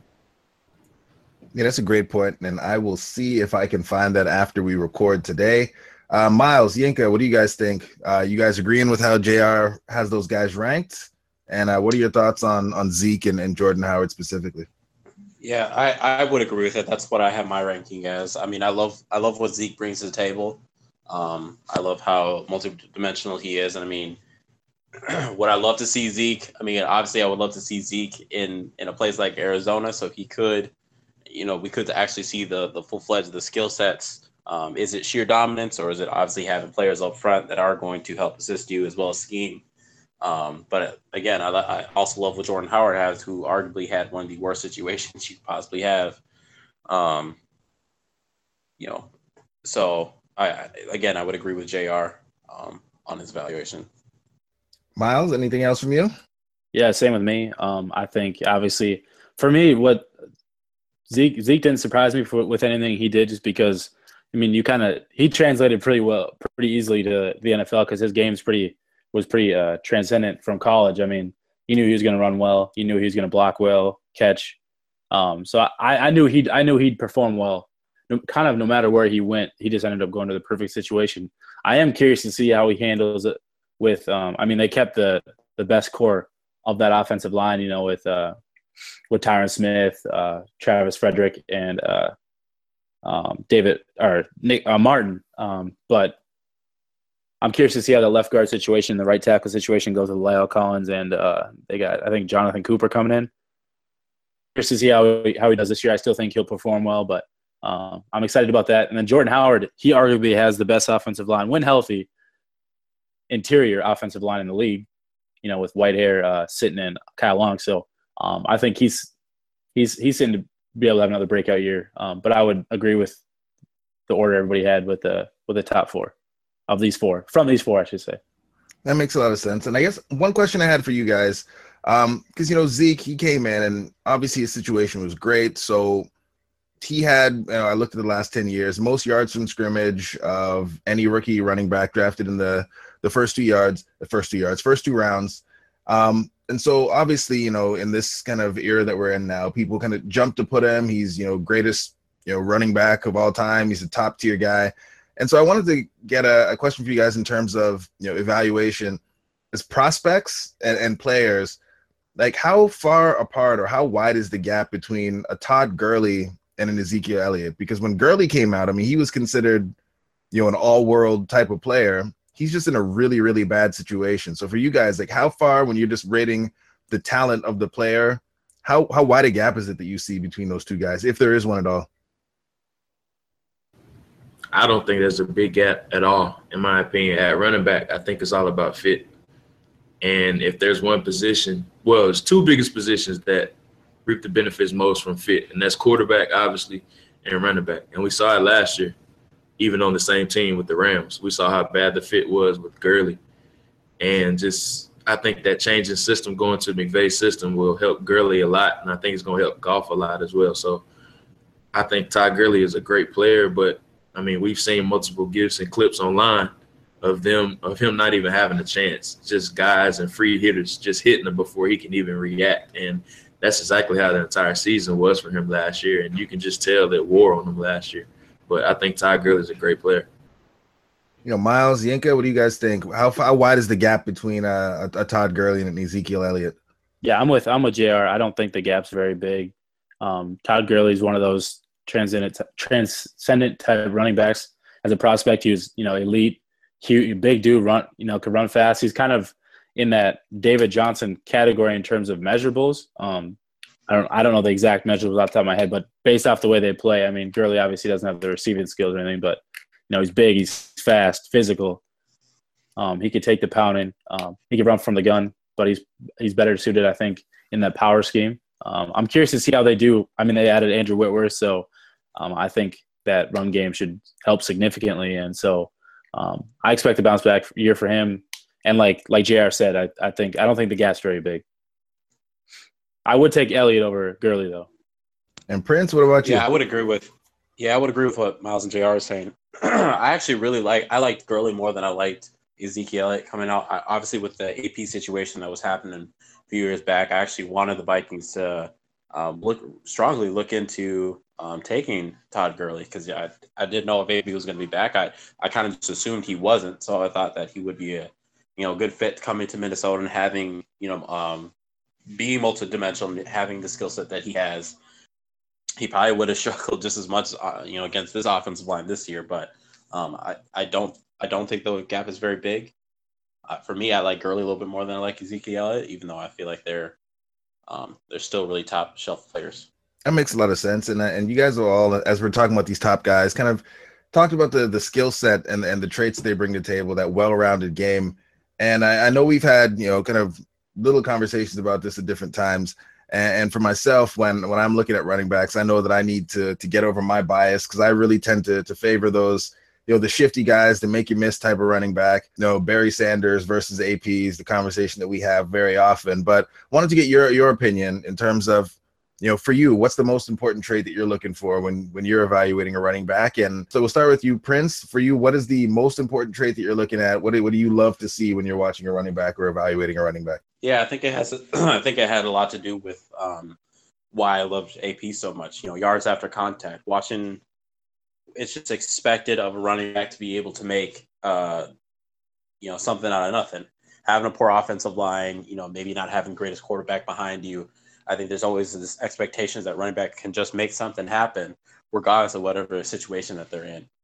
Yeah, that's a great point, and I will see if I can find that after we record today. Uh, Miles, Yinka, what do you guys think? Uh, you guys agreeing with how J R has those guys ranked? And uh, what are your thoughts on on Zeke and, and Jordan Howard specifically? Yeah, I, I would agree with it. That's what I have my ranking as. I mean, I love I love what Zeke brings to the table. Um, I love how multidimensional he is. And I mean, would I love to see Zeke? I mean, obviously, I would love to see Zeke in, in a place like Arizona. So if he could, you know, we could actually see the the full fledged the skill sets Um, is it sheer dominance, or is it obviously having players up front that are going to help assist you as well as scheme? Um, but again, I, I also love what Jordan Howard has, who arguably had one of the worst situations you could possibly have. Um, you know, so I again, I would agree with J R um, on his evaluation. Miles, anything else from you? Yeah, same with me. Um, I think obviously for me, what Zeke Zeke didn't surprise me for, with anything he did, just because I mean, you kind of he translated pretty well, pretty easily to the N F L because his game's pretty was pretty uh, transcendent from college. I mean, you knew he was going to run well, you knew he was going to block well, catch. Um, so I, I knew he'd I knew he'd perform well, no, kind of no matter where he went. He just ended up going to the perfect situation. I am curious to see how he handles it with. Um, I mean, they kept the the best core of that offensive line, you know, with uh, with Tyron Smith, uh, Travis Frederick, and uh, um, David or Nick uh, Martin. Um, but I'm curious to see how the left guard situation, the right tackle situation goes with Lyle Collins, and uh, they got I think Jonathan Cooper coming in. Curious to see how he, how he does this year. I still think he'll perform well, but uh, I'm excited about that. And then Jordan Howard, he arguably has the best offensive line, when healthy, interior offensive line in the league. You know, with Whitehair, uh, Sitton, and Kyle Long. So um, I think he's he's he's sitting to be able to have another breakout year. Um, but I would agree with the order everybody had with the with the top four of these four from these four, I should say. That makes a lot of sense. And I guess one question I had for you guys, um, because you know Zeke, he came in and obviously his situation was great. So he had, you know, I looked at the last ten years, most yards from scrimmage of any rookie running back drafted in the the first two yards, the first two yards, first two rounds. Um, and so obviously, you know, in this kind of era that we're in now, people kind of jump to put him. He's, you know, greatest, you know, running back of all time. He's a top tier guy. And so I wanted to get a, a question for you guys in terms of, you know, evaluation as prospects and, and players. Like, how far apart or how wide is the gap between a Todd Gurley and an Ezekiel Elliott? Because when Gurley came out, I mean, he was considered, you know, an all-world type of player. He's just in a really, really bad situation. So for you guys, like, how far, when you're just rating the talent of the player, how how wide a gap is it that you see between those two guys, if there is one at all? I don't think there's a big gap at all, in my opinion. At running back, I think it's all about fit. And if there's one position, well, it's two biggest positions that reap the benefits most from fit, and that's quarterback, obviously, and running back. And we saw it last year. Even on the same team with the Rams, we saw how bad the fit was with Gurley. And just, I think that changing system, going to the McVay system, will help Gurley a lot. And I think it's going to help Goff a lot as well. So I think Todd Gurley is a great player, but I mean, we've seen multiple gifs and clips online of them, of him not even having a chance, just guys and free hitters just hitting him before he can even react. And that's exactly how the entire season was for him last year. And you can just tell that wore on him last year. But I think Todd Gurley is a great player. You know, Miles, Yinka, what do you guys think? How how wide is the gap between a, a, a Todd Gurley and an Ezekiel Elliott? Yeah, I'm with I'm with J R. I don't think the gap's very big. Um, Todd Gurley is one of those transcendent transcendent type running backs. As a prospect, he was, you know, elite, huge, big dude, run, you know, could run fast. He's kind of in that David Johnson category in terms of measurables. Um, I don't I don't know the exact measurables off the top of my head, but based off the way they play, I mean, Gurley obviously doesn't have the receiving skills or anything, but you know, he's big, he's fast, physical. Um, he could take the pounding. Um, he could run from the gun, but he's he's better suited, I think, in that power scheme. Um, I'm curious to see how they do. I mean, they added Andrew Whitworth, so um, I think that run game should help significantly, and so um, I expect a bounce back year for him. And like like J R said, I I think I don't think the gap's very big. I would take Elliott over Gurley, though. And Prince, what about you? Yeah, I would agree with. Yeah, I would agree with what Miles and J R are saying. I actually really like. I liked Gurley more than I liked Ezekiel Elliott coming out. I, obviously, with the A P situation that was happening a few years back, I actually wanted the Vikings to um, look strongly look into um, taking Todd Gurley because I I didn't know if A P was going to be back. I I kind of just assumed he wasn't, so I thought that he would be a you know good fit coming to Minnesota and having you know. Um, being multidimensional, having the skill set that he has, he probably would have struggled just as much, uh, you know, against this offensive line this year. But um, I, I don't, I don't think the gap is very big. Uh, for me, I like Gurley a little bit more than I like Ezekiel Elliott, even though I feel like they're, um, they're still really top shelf players. That makes a lot of sense, and and you guys are all, as we're talking about these top guys, kind of talked about the the skill set and and the traits they bring to the table, that well-rounded game. And I, I know we've had, you know, kind of little conversations about this at different times. And, and for myself, when when I'm looking at running backs, I know that I need to to get over my bias, because I really tend to to favor those, you know, the shifty guys, the make you miss type of running back. You know, Barry Sanders versus A P is the conversation that we have very often. But wanted to get your your opinion in terms of, you know, for you, what's the most important trait that you're looking for when when you're evaluating a running back? And so we'll start with you, Prince. For you, what is the most important trait that you're looking at? What do, what do you love to see when you're watching a running back or evaluating a running back? Yeah, I think it has. I think it had a lot to do with um, why I loved A P so much. You know, yards after contact, watching. It's just expected of a running back to be able to make, uh, you know, something out of nothing. Having a poor offensive line, you know, maybe not having the greatest quarterback behind you. I think there's always this expectations that running back can just make something happen, regardless of whatever situation that they're in.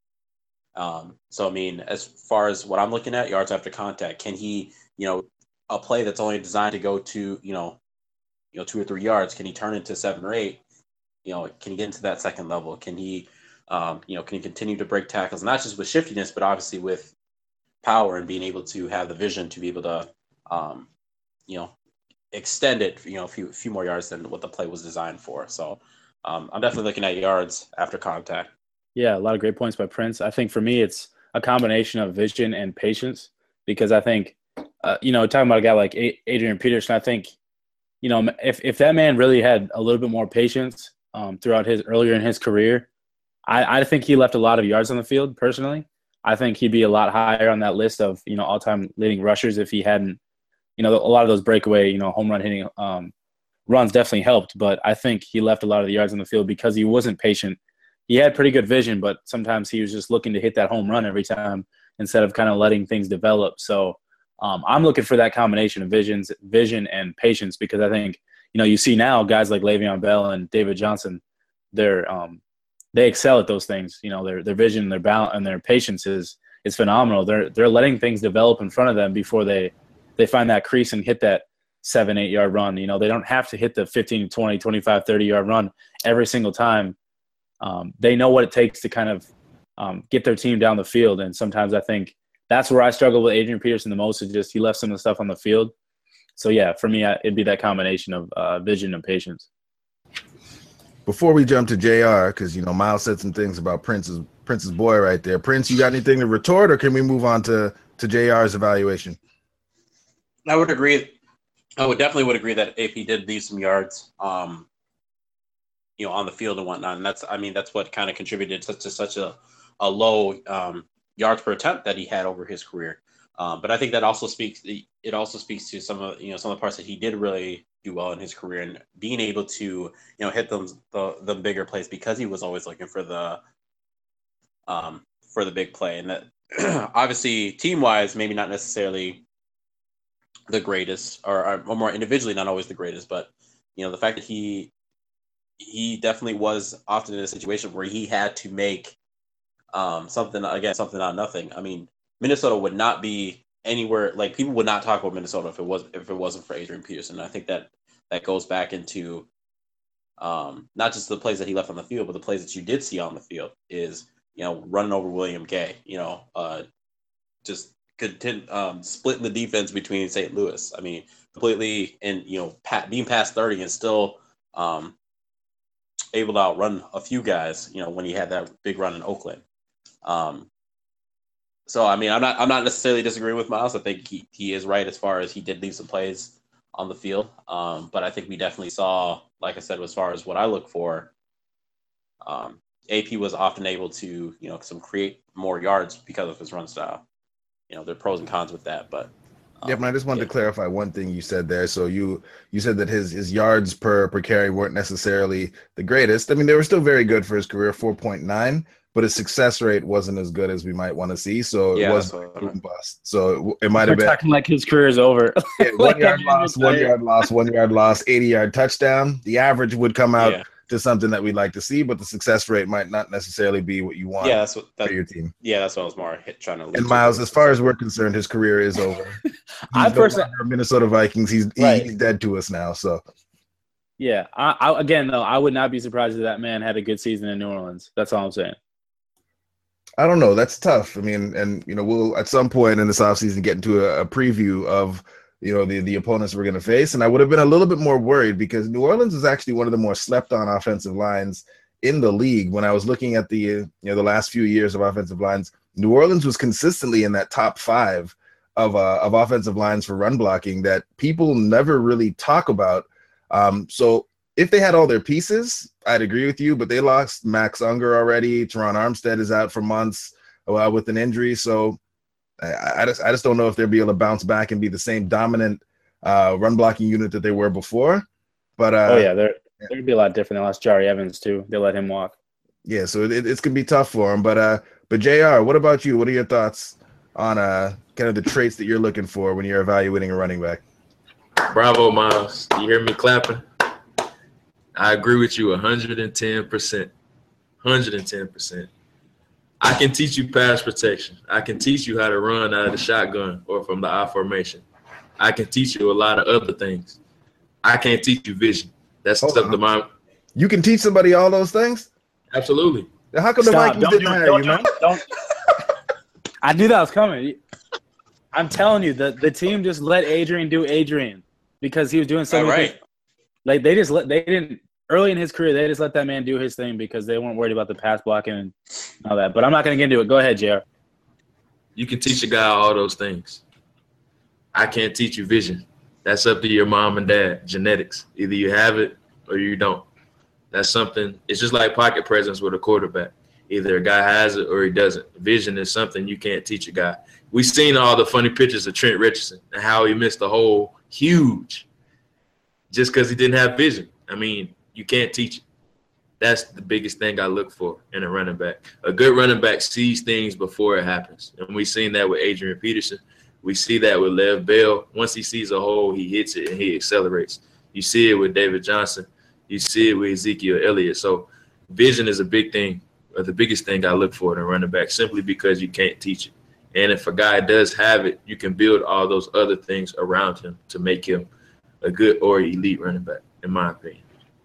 Um, so, I mean, as far as what I'm looking at, yards after contact, can he, you know, a play that's only designed to go to, you know, you know, two or three yards, can he turn into seven or eight? You know, can he get into that second level? Can he, um, you know, can he continue to break tackles, not just with shiftiness, but obviously with power and being able to have the vision to be able to, um, you know, extend it, you know, a few, a few more yards than what the play was designed for. So um, I'm definitely looking at yards after contact. Yeah, a lot of great points by Prince. I think for me, it's a combination of vision and patience, because I think, uh, you know, talking about a guy like a- Adrian Peterson, I think, you know, if, if that man really had a little bit more patience um, throughout his earlier in his career, I, I think he left a lot of yards on the field. Personally, I think he'd be a lot higher on that list of, you know, all-time leading rushers if he hadn't. You know, a lot of those breakaway, you know, home run hitting um, runs definitely helped, but I think he left a lot of the yards on the field because he wasn't patient. He had pretty good vision, but sometimes he was just looking to hit that home run every time instead of kind of letting things develop. So um, I'm looking for that combination of visions, vision and patience, because I think, you know, you see now guys like Le'Veon Bell and David Johnson, they're um, they excel at those things. You know, their their vision, their balance, and their patience is is phenomenal. They're they're letting things develop in front of them before they. They find that crease and hit that seven, eight yard run. You know, they don't have to hit the fifteen, twenty, twenty-five, thirty yard run every single time. Um, they know what it takes to kind of um, get their team down the field. And sometimes I think that's where I struggle with Adrian Peterson the most, is just he left some of the stuff on the field. So, yeah, for me, it'd be that combination of uh, vision and patience. Before we jump to J R, because, you know, Miles said some things about Prince's Prince's boy right there. Prince, you got anything to retort, or can we move on to, to J R's evaluation? I would agree. I would definitely would agree that A P did leave some yards, um, you know, on the field and whatnot. And that's, I mean, that's what kind of contributed to, to such a, a low um, yards per attempt that he had over his career. Um, but I think that also speaks, it also speaks to some of, you know, some of the parts that he did really do well in his career, and being able to, you know, hit them, the, the bigger plays, because he was always looking for the, um, for the big play. And that obviously team wise, maybe not necessarily the greatest, or, or more individually, not always the greatest, but, you know, the fact that he, he definitely was often in a situation where he had to make um, something, again, something out of nothing. I mean, Minnesota would not be anywhere, like, people would not talk about Minnesota if it was, if it wasn't for Adrian Peterson. And I think that that goes back into um, not just the plays that he left on the field, but the plays that you did see on the field is, you know, running over William Gay, you know, uh, just Content, um, splitting the defense between Saint Louis. I mean, completely, and, you know, pat, being past thirty and still um, able to outrun a few guys, you know, when he had that big run in Oakland. Um, so, I mean, I'm not I'm not necessarily disagreeing with Miles. I think he, he is right as far as he did leave some plays on the field. Um, but I think we definitely saw, like I said, as far as what I look for, um, A P was often able to, you know, some create more yards because of his run style. You know, there are pros and cons with that, but um, yeah, but I just wanted yeah. to clarify one thing you said there. So you you said that his his yards per per carry weren't necessarily the greatest. I mean, they were still very good for his career, four point nine, but his success rate wasn't as good as we might want to see. So yeah, it was boom bust. So it, it might have been talking like his career is over. Yeah, one yard loss, one yard loss, one yard loss, eighty yard touchdown. The average would come out yeah. to something that we'd like to see, but the success rate might not necessarily be what you want yeah, that's what, that, for your team. Yeah, that's what I was more hit, trying to. And Miles, as far as we're concerned, his career is over. I no personally, Minnesota Vikings. He's right. he's dead to us now. So yeah, I, I, again though, I would not be surprised if that man had a good season in New Orleans. That's all I'm saying. I don't know. That's tough. I mean, and you know, we'll at some point in this offseason get into a, a preview of you know the the opponents we're going to face, and I would have been a little bit more worried because New Orleans is actually one of the more slept on offensive lines in the league. When I was looking at the you know the last few years of offensive lines, New Orleans was consistently in that top five of uh, of offensive lines for run blocking that people never really talk about. Um, so if they had all their pieces, I'd agree with you, but they lost Max Unger already. Teron Armstead is out for months uh, with an injury. So I, I just I just don't know if they'll be able to bounce back and be the same dominant uh, run blocking unit that they were before. But uh, oh yeah, they're they're gonna be a lot different. They lost Jari Evans too. They let him walk. Yeah, so it, it's gonna be tough for him. But uh, but J R, what about you? What are your thoughts on uh kind of the traits that you're looking for when you're evaluating a running back? Bravo, Miles. You hear me clapping? I agree with you one hundred ten percent. one hundred ten percent. I can teach you pass protection. I can teach you how to run out of the shotgun or from the I formation. I can teach you a lot of other things. I can't teach you vision. That's Hold stuff on. that my You can teach somebody all those things? absolutely. How come the Stop. Vikings Don't didn't do it. hire Don't you, do man? it. Don't. I knew that was coming. I'm telling you, the, the team just let Adrian do Adrian because he was doing so All many right. things. Like they just let they didn't early in his career they just let that man do his thing because they weren't worried about the pass blocking and all that. But I'm not gonna get into it. Go ahead, J R. You can teach a guy all those things. I can't teach you vision. That's up to your mom and dad. Genetics. Either you have it or you don't. That's something. It's just like pocket presence with a quarterback. Either a guy has it or he doesn't. Vision is something you can't teach a guy. We've seen all the funny pictures of Trent Richardson and how he missed the hole huge just because he didn't have vision. I mean, you can't teach it. That's the biggest thing I look for in a running back. A good running back sees things before it happens. And we've seen that with Adrian Peterson. We see that with Lev Bell. Once he sees a hole, he hits it and he accelerates. You see it with David Johnson. You see it with Ezekiel Elliott. So vision is a big thing, or the biggest thing I look for in a running back, simply because you can't teach it. And if a guy does have it, you can build all those other things around him to make him a good or elite running back, in my opinion.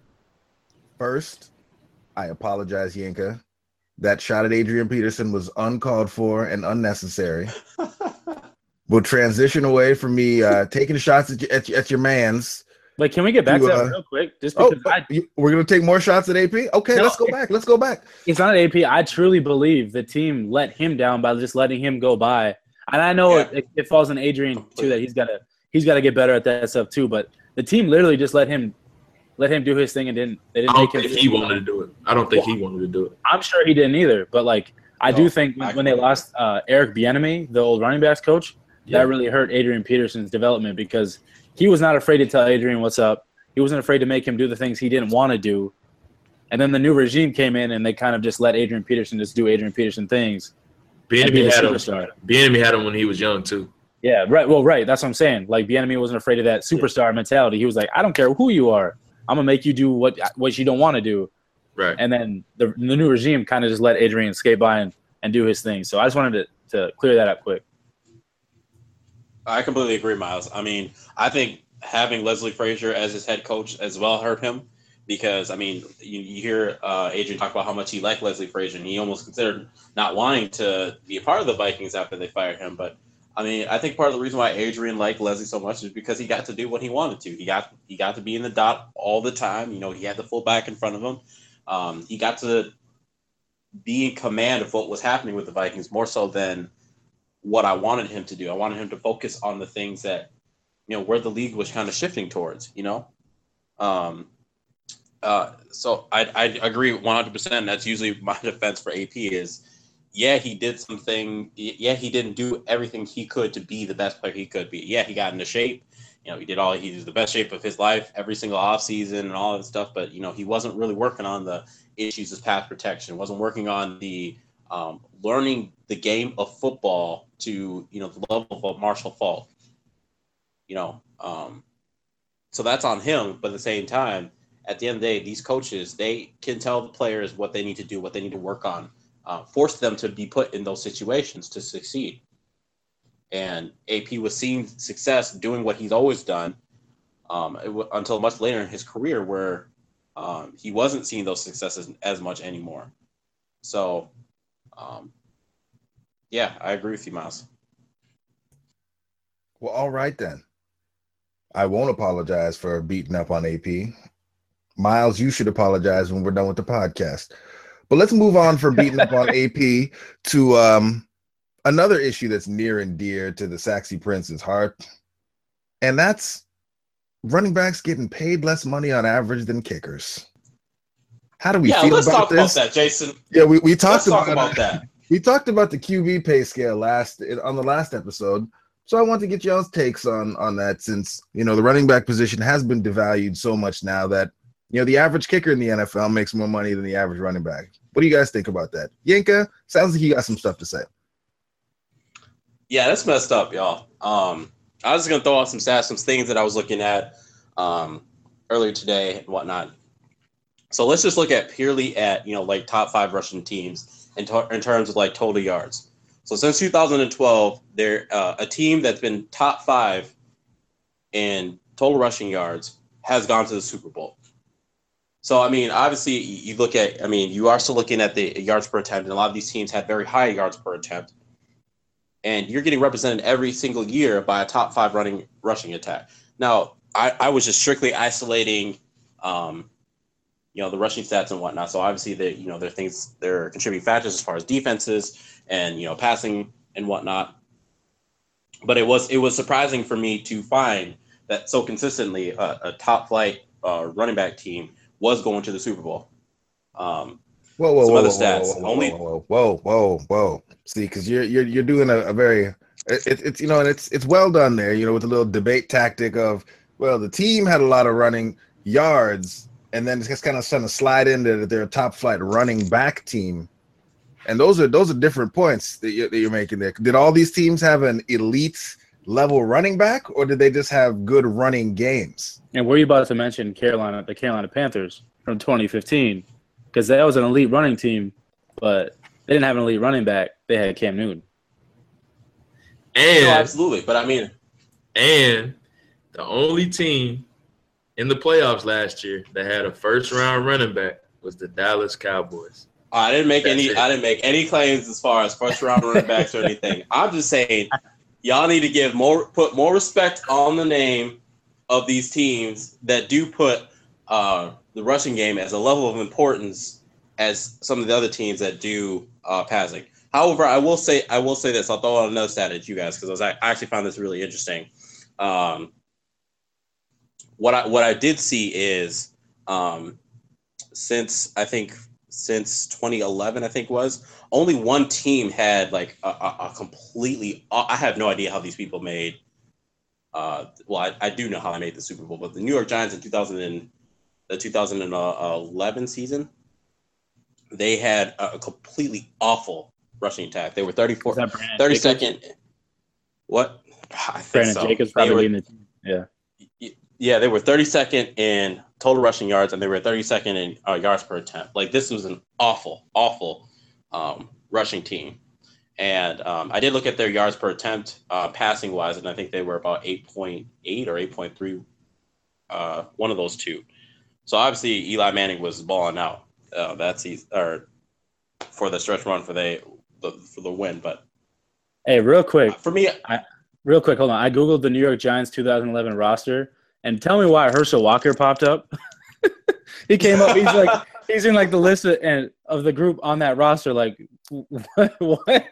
First, I apologize, Yinka. That shot at Adrian Peterson was uncalled for and unnecessary. We'll transition away from me uh, taking shots at, at, at your mans. But can we get back to, to uh, that real quick? Just Oh, because I, you- we're going to take more shots at A P? Okay, No, let's go it- back. Let's go back. it's not A P. I truly believe the team let him down by just letting him go by. And I know Yeah. it, it falls on Adrian too that he's got to he's got to get better at that stuff too. But the team literally just let him let him do his thing and didn't they I didn't don't make him. think he wanted to do it. I don't think he wanted to do it. I'm sure he didn't either. But like I No, do think I when they lost uh, Eric Bieniemy, the old running backs coach, Yeah. that really hurt Adrian Peterson's development because he was not afraid to tell Adrian what's up. He wasn't afraid to make him do the things he didn't want to do. And then the new regime came in and they kind of just let Adrian Peterson just do Adrian Peterson things. and be Bieniemy the had him. superstar. Bieniemy had him when he was young too. Yeah, right. Well, right. That's what I'm saying. Like Bieniemy wasn't afraid of that superstar mentality. He was like, I don't care who you are. I'm gonna make you do what what you don't want to do. Right. And then the the new regime kind of just let Adrian skate by and, and do his thing. So I just wanted to, to clear that up quick. I completely agree, Miles. I mean, I think having Leslie Frazier as his head coach as well hurt him because, I mean, you, you hear uh, Adrian talk about how much he liked Leslie Frazier, and he almost considered not wanting to be a part of the Vikings after they fired him. But, I mean, I think part of the reason why Adrian liked Leslie so much is because he got to do what he wanted to. He got he got to be in the dot all the time. You know, he had the fullback in front of him. Um, he got to be in command of what was happening with the Vikings more so than what I wanted him to do. I wanted him to focus on the things that, you know, where the league was kind of shifting towards, you know? Um, uh, so I, I agree one hundred percent. That's usually my defense for A P is, yeah, he did something. Yeah, he didn't do everything he could to be the best player he could be. Yeah, he got into shape. You know, he did all, he was the best shape of his life every single offseason and all that stuff. But, you know, he wasn't really working on the issues of pass protection, wasn't working on the um, learning the game of football to, you know, the level of Marshall Faulk. You know, um, so that's on him. But at the same time, at the end of the day, these coaches, they can tell the players what they need to do, what they need to work on, uh, force them to be put in those situations to succeed. And A P was seeing success doing what he's always done um, it w- until much later in his career where um, he wasn't seeing those successes as much anymore. So, um, Yeah, I agree with you, Miles. Well, all right then. I won't apologize for beating up on A P. Miles, you should apologize when we're done with the podcast. But let's move on from beating up on A P to um, another issue that's near and dear to the Saxy Prince's heart, and that's running backs getting paid less money on average than kickers. How do we yeah, feel let's about talk this? about that, Jason. Yeah, we, we talked let's about, talk about that. We talked about the Q B pay scale last on the last episode. So I want to get y'all's takes on on that, since you know the running back position has been devalued so much now that you know the average kicker in the N F L makes more money than the average running back. What do you guys think about that? Yinka, sounds like you got some stuff to say. Yeah, that's messed up, y'all. Um, I was just gonna throw out some stats, some things that I was looking at um, earlier today and whatnot. So let's just look at purely at you know like top five rushing teams in, to- in terms of like total yards. So since two thousand twelve, they're uh, a team that's been top five in total rushing yards has gone to the Super Bowl. So, I mean, obviously, you look at, I mean, you are still looking at the yards per attempt, and a lot of these teams have very high yards per attempt. And you're getting represented every single year by a top five running rushing attack. Now, I, I was just strictly isolating, um, you know, the rushing stats and whatnot. So obviously, they, you know, there are things, there are contributing factors as far as defenses and, you know, passing and whatnot. But it was it was surprising for me to find that so consistently a, a top flight uh, running back team was going to the Super Bowl. Um, whoa, whoa, some whoa, other whoa, stats. whoa, whoa, Only whoa, whoa, whoa, whoa. See, because you're you're you're doing a, a very it, it's you know, and it's it's well done there. You know, with a little debate tactic of well, the team had a lot of running yards, and then it's just kind of trying to slide into that they're a top flight running back team. And those are those are different points that you're, that you're making there. Did all these teams have an elite level running back, or did they just have good running games? And were you about to mention Carolina, the Carolina Panthers from twenty fifteen? Because that was an elite running team, but they didn't have an elite running back. They had Cam Newton. And no, absolutely, but I mean, and the only team in the playoffs last year that had a first round running back was the Dallas Cowboys. I didn't make That's any. it. I didn't make any claims as far as first round running backs or anything. I'm just saying, y'all need to give more, put more respect on the name of these teams that do put uh, the rushing game as a level of importance as some of the other teams that do uh, passing. However, I will say, I will say this. I'll throw out another stat at you guys because I, I actually found this really interesting. Um, what I what I did see is um, since I think. Since twenty eleven, I think was only one team had like a, a, a completely. I have no idea how these people made. Uh, well, I, I do know how I made the Super Bowl, but the New York Giants in two thousand and the two thousand eleven season, they had a, a completely awful rushing attack. They were thirty-four, thirty-second. What? I think Brandon so. Jacobs They probably were- leading the team. Yeah. Yeah, they were thirty-second in total rushing yards, and they were thirty-second in uh, yards per attempt. Like, this was an awful, awful um, rushing team. And um, I did look at their yards per attempt uh, passing-wise, and I think they were about eight point eight or eight point three, uh, one of those two. So, obviously, Eli Manning was balling out. Uh, that's easy, or for the stretch run for the, the for the win. But Hey, real quick, for me, real quick, hold on. I Googled the New York Giants two thousand eleven roster, and tell me why Herschel Walker popped up. He came up. He's like, he's in like the list of, and of the group on that roster. Like, what? what?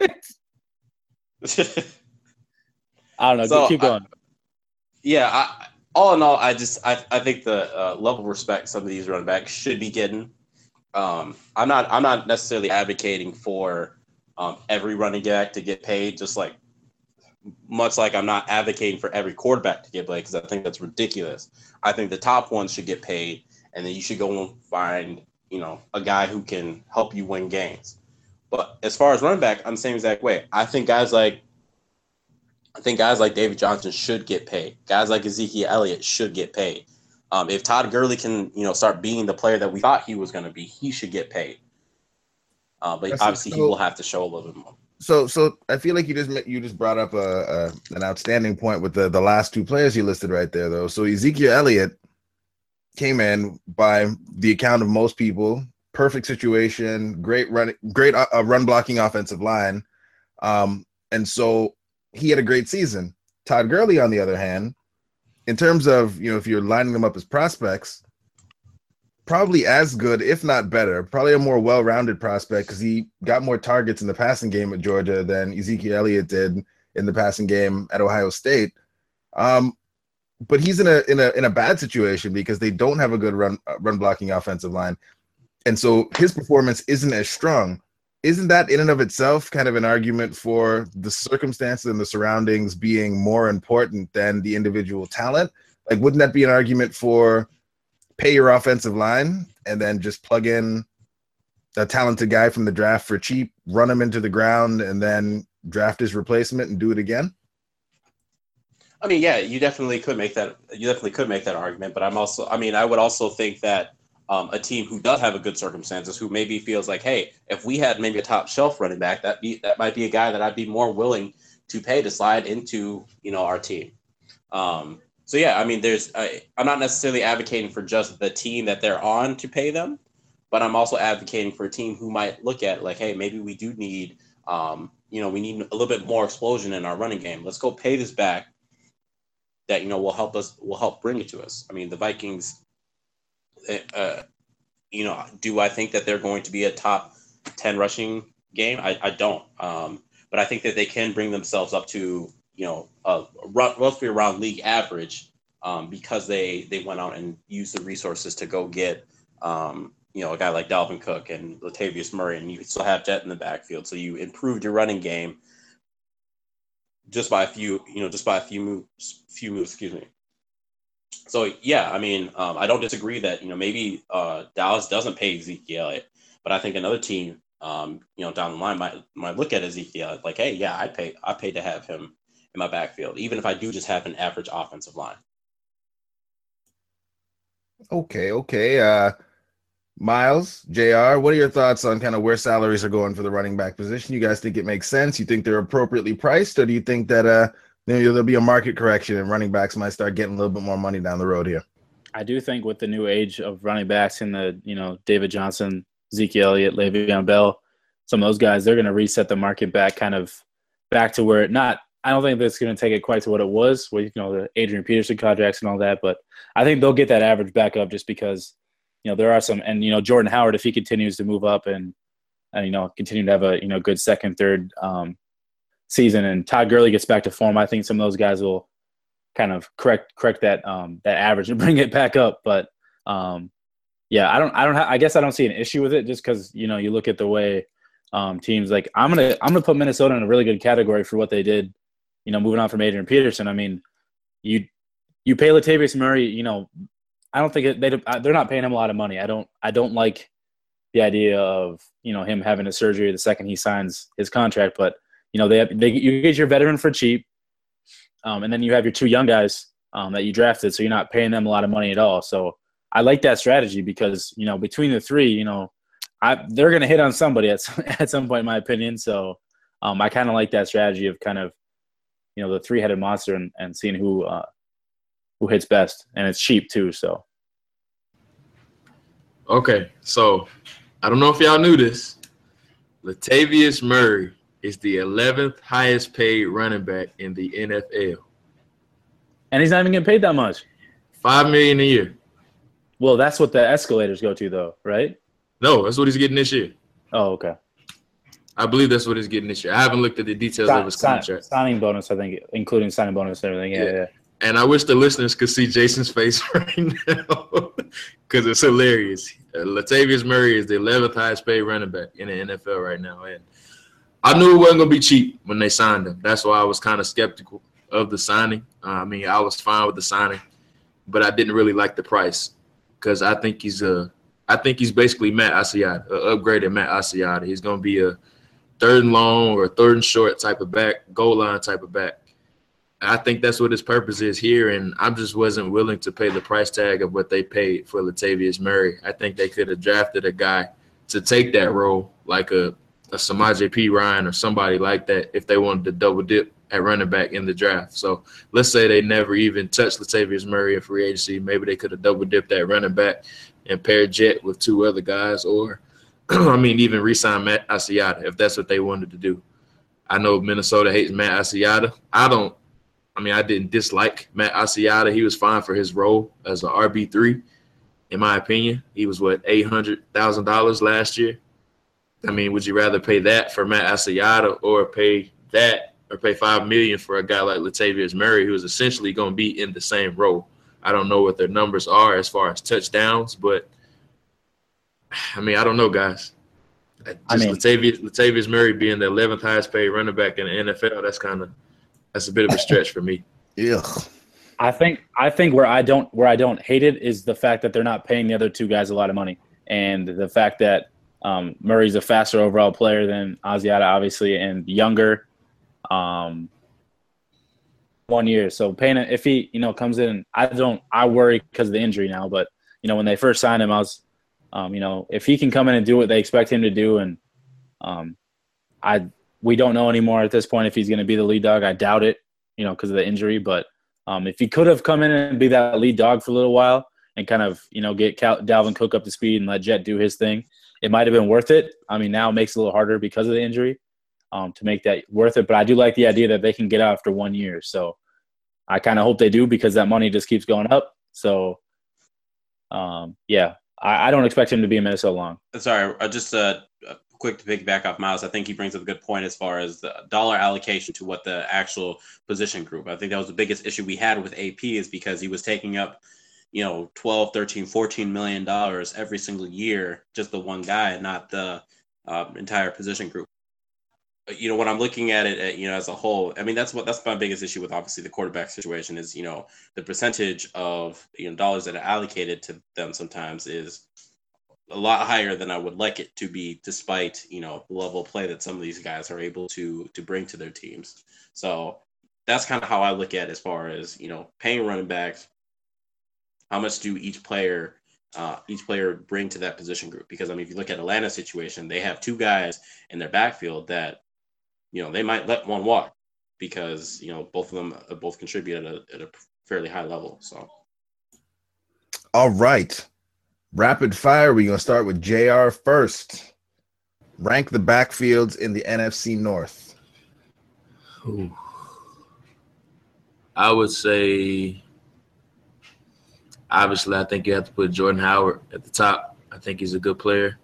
I don't know. So, Keep going. Yeah, I, all in all, I just I, I think the uh, level of respect some of these running backs should be getting. Um, I'm not I'm not necessarily advocating for um, every running back to get paid, just like much like I'm not advocating for every quarterback to get paid, because I think that's ridiculous. I think the top ones should get paid, and then you should go and find you know a guy who can help you win games. But as far as running back, I'm the same exact way. I think guys like I think guys like David Johnson should get paid. Guys like Ezekiel Elliott should get paid. Um, if Todd Gurley can, you know, start being the player that we thought he was going to be, he should get paid. Uh, but That's obviously, so, he will have to show a little bit more. So, so I feel like you just you just brought up a, a an outstanding point with the the last two players you listed right there, though. So Ezekiel Elliott came in by the account of most people, perfect situation, great run, great uh, run blocking offensive line. Um, and so he had a great season. Todd Gurley, on the other hand, in terms of, you know, if you're lining them up as prospects, probably as good, if not better, probably a more well-rounded prospect because he got more targets in the passing game at Georgia than Ezekiel Elliott did in the passing game at Ohio State. Um, but he's in a in a in a bad situation because they don't have a good run uh, run blocking offensive line, and so his performance isn't as strong. Isn't that in and of itself kind of an argument for the circumstances and the surroundings being more important than the individual talent? Like, wouldn't that be an argument for pay your offensive line and then just plug in a talented guy from the draft for cheap, run him into the ground, and then draft his replacement and do it again? I mean, yeah, you definitely could make that. You definitely could make that argument. But I'm also, I mean, I would also think that um, a team who does have a good circumstances, who maybe feels like, hey, if we had maybe a top shelf running back, that be that might be a guy that I'd be more willing to pay to slide into, you know, our team. Um, so yeah, I mean, there's, I, I'm not necessarily advocating for just the team that they're on to pay them, but I'm also advocating for a team who might look at like, hey, maybe we do need, um, you know, we need a little bit more explosion in our running game. Let's go pay this back. That, you know, will help us, will help bring it to us. I mean, the Vikings, uh, you know, do I think that they're going to be a top ten rushing game? I, I don't. Um, but I think that they can bring themselves up to, you know, a roughly around league average um, because they, they went out and used the resources to go get, um, you know, a guy like Dalvin Cook and Latavius Murray, and you still have Jet in the backfield. So you improved your running game just by a few, you know, just by a few moves, few moves, excuse me. So, yeah, I mean, um, I don't disagree that, you know, maybe uh, Dallas doesn't pay Ezekiel Elliott, but I think another team, um, you know, down the line might might look at Ezekiel like, hey, yeah, I pay, I paid to have him in my backfield, even if I do just have an average offensive line. Okay, okay. Uh, Miles, J R, what are your thoughts on kind of where salaries are going for the running back position? You guys think it makes sense? You think they're appropriately priced, or do you think that uh, maybe there'll be a market correction and running backs might start getting a little bit more money down the road here? I do think with the new age of running backs in the, you know, David Johnson, Ezekiel Elliott, Le'Veon Bell, some of those guys, they're going to reset the market back kind of back to where it not – I don't think that's going to take it quite to what it was with, you know, the Adrian Peterson contracts and all that, but I think they'll get that average back up just because – you know, there are some, and, you know, Jordan Howard, if he continues to move up and, and you know, continue to have a, you know, good second, third um, season, and Todd Gurley gets back to form, I think some of those guys will kind of correct, correct that, um, that average and bring it back up. But um, yeah, I don't, I don't, ha- I guess I don't see an issue with it just because, you know, you look at the way um, teams like, I'm going to, I'm going to put Minnesota in a really good category for what they did, you know, moving on from Adrian Peterson. I mean, you, you pay Latavius Murray, you know, I don't think it, they they're not paying him a lot of money. I don't I don't like the idea of, you know, him having a surgery the second he signs his contract. But, you know, they, have, they you get your veteran for cheap, um, and then you have your two young guys um, that you drafted, so you're not paying them a lot of money at all. So I like that strategy because, you know, between the three, you know, I they're going to hit on somebody at some, at some point, in my opinion. So um, I kind of like that strategy of kind of, you know, the three-headed monster and, and seeing who uh, – who hits best, and it's cheap too. So, okay, so I don't know if y'all knew this. Latavius Murray is the eleventh highest paid running back in the N F L, and he's not even getting paid that much. Five million a year. Well, that's what the escalators go to, though, right? No, that's what he's getting this year. Oh, okay. I believe that's what he's getting this year. I haven't looked at the details sign, of his sign, contract. Signing bonus, I think, including signing bonus and everything. Yeah, yeah. yeah. And I wish the listeners could see Jason's face right now because it's hilarious. Uh, Latavius Murray is the eleventh highest paid running back in the N F L right now. And I knew it wasn't going to be cheap when they signed him. That's why I was kind of skeptical of the signing. Uh, I mean, I was fine with the signing, but I didn't really like the price because I think he's a, I think he's basically Matt Asiata, an upgraded Matt Asiata. He's going to be a third and long or third and short type of back, goal line type of back. I think that's what his purpose is here, and I just wasn't willing to pay the price tag of what they paid for Latavius Murray. I think they could have drafted a guy to take that role, like a, a Samaje P. Ryan or somebody like that, if they wanted to double dip at running back in the draft. So let's say they never even touched Latavius Murray in free agency. Maybe they could have double dipped at running back and paired Jet with two other guys, or I mean, even re-sign Matt Asiata if that's what they wanted to do. I know Minnesota hates Matt Asiata. I don't. I mean, I didn't dislike Matt Asiata. He was fine for his role as an R B three, in my opinion. He was, what, eight hundred thousand dollars last year? I mean, would you rather pay that for Matt Asiata or pay that or pay five million dollars for a guy like Latavius Murray, who is essentially going to be in the same role? I don't know what their numbers are as far as touchdowns, but, I mean, I don't know, guys. Just I mean, Latavius, Latavius Murray being the eleventh highest paid running back in the N F L, that's kind of that's a bit of a stretch for me. Yeah. I think I think where I don't where I don't hate it is the fact that they're not paying the other two guys a lot of money, and the fact that um, Murray's a faster overall player than Asiata, obviously, and younger. Um, one year, so paying it if he you know comes in. I don't I worry because of the injury now, but you know when they first signed him, I was. Um, you know, if he can come in and do what they expect him to do, and um, I we don't know anymore at this point if he's going to be the lead dog. I doubt it, you know, because of the injury. But um, if he could have come in and be that lead dog for a little while and kind of, you know, get Cal- Dalvin Cook up to speed and let Jet do his thing, it might have been worth it. I mean, now it makes it a little harder because of the injury um, to make that worth it. But I do like the idea that they can get out after one year. So I kind of hope they do because that money just keeps going up. So, um, yeah. I don't expect him to be in Minnesota long. Sorry, uh, just uh, quick to piggyback off Miles. I think he brings up a good point as far as the dollar allocation to what the actual position group. I think that was the biggest issue we had with A P is because he was taking up, you know, twelve, thirteen, fourteen million dollars every single year, just the one guy, not the uh, entire position group. You know, when I'm looking at it, at, you know, as a whole, I mean, that's what that's my biggest issue with obviously the quarterback situation is, you know, the percentage of, you know, dollars that are allocated to them sometimes is a lot higher than I would like it to be, despite, you know, the level of play that some of these guys are able to to bring to their teams. So that's kind of how I look at it as far as, you know, paying running backs. How much do each player uh, each player bring to that position group? Because, I mean, if you look at Atlanta's situation, they have two guys in their backfield that, you know, they might let one walk because, you know, both of them both contribute at a, at a fairly high level. So, all right. Rapid fire. We're going to start with J R first. Rank the backfields in the N F C North. Ooh. I would say, obviously, I think you have to put Jordan Howard at the top. I think he's a good player.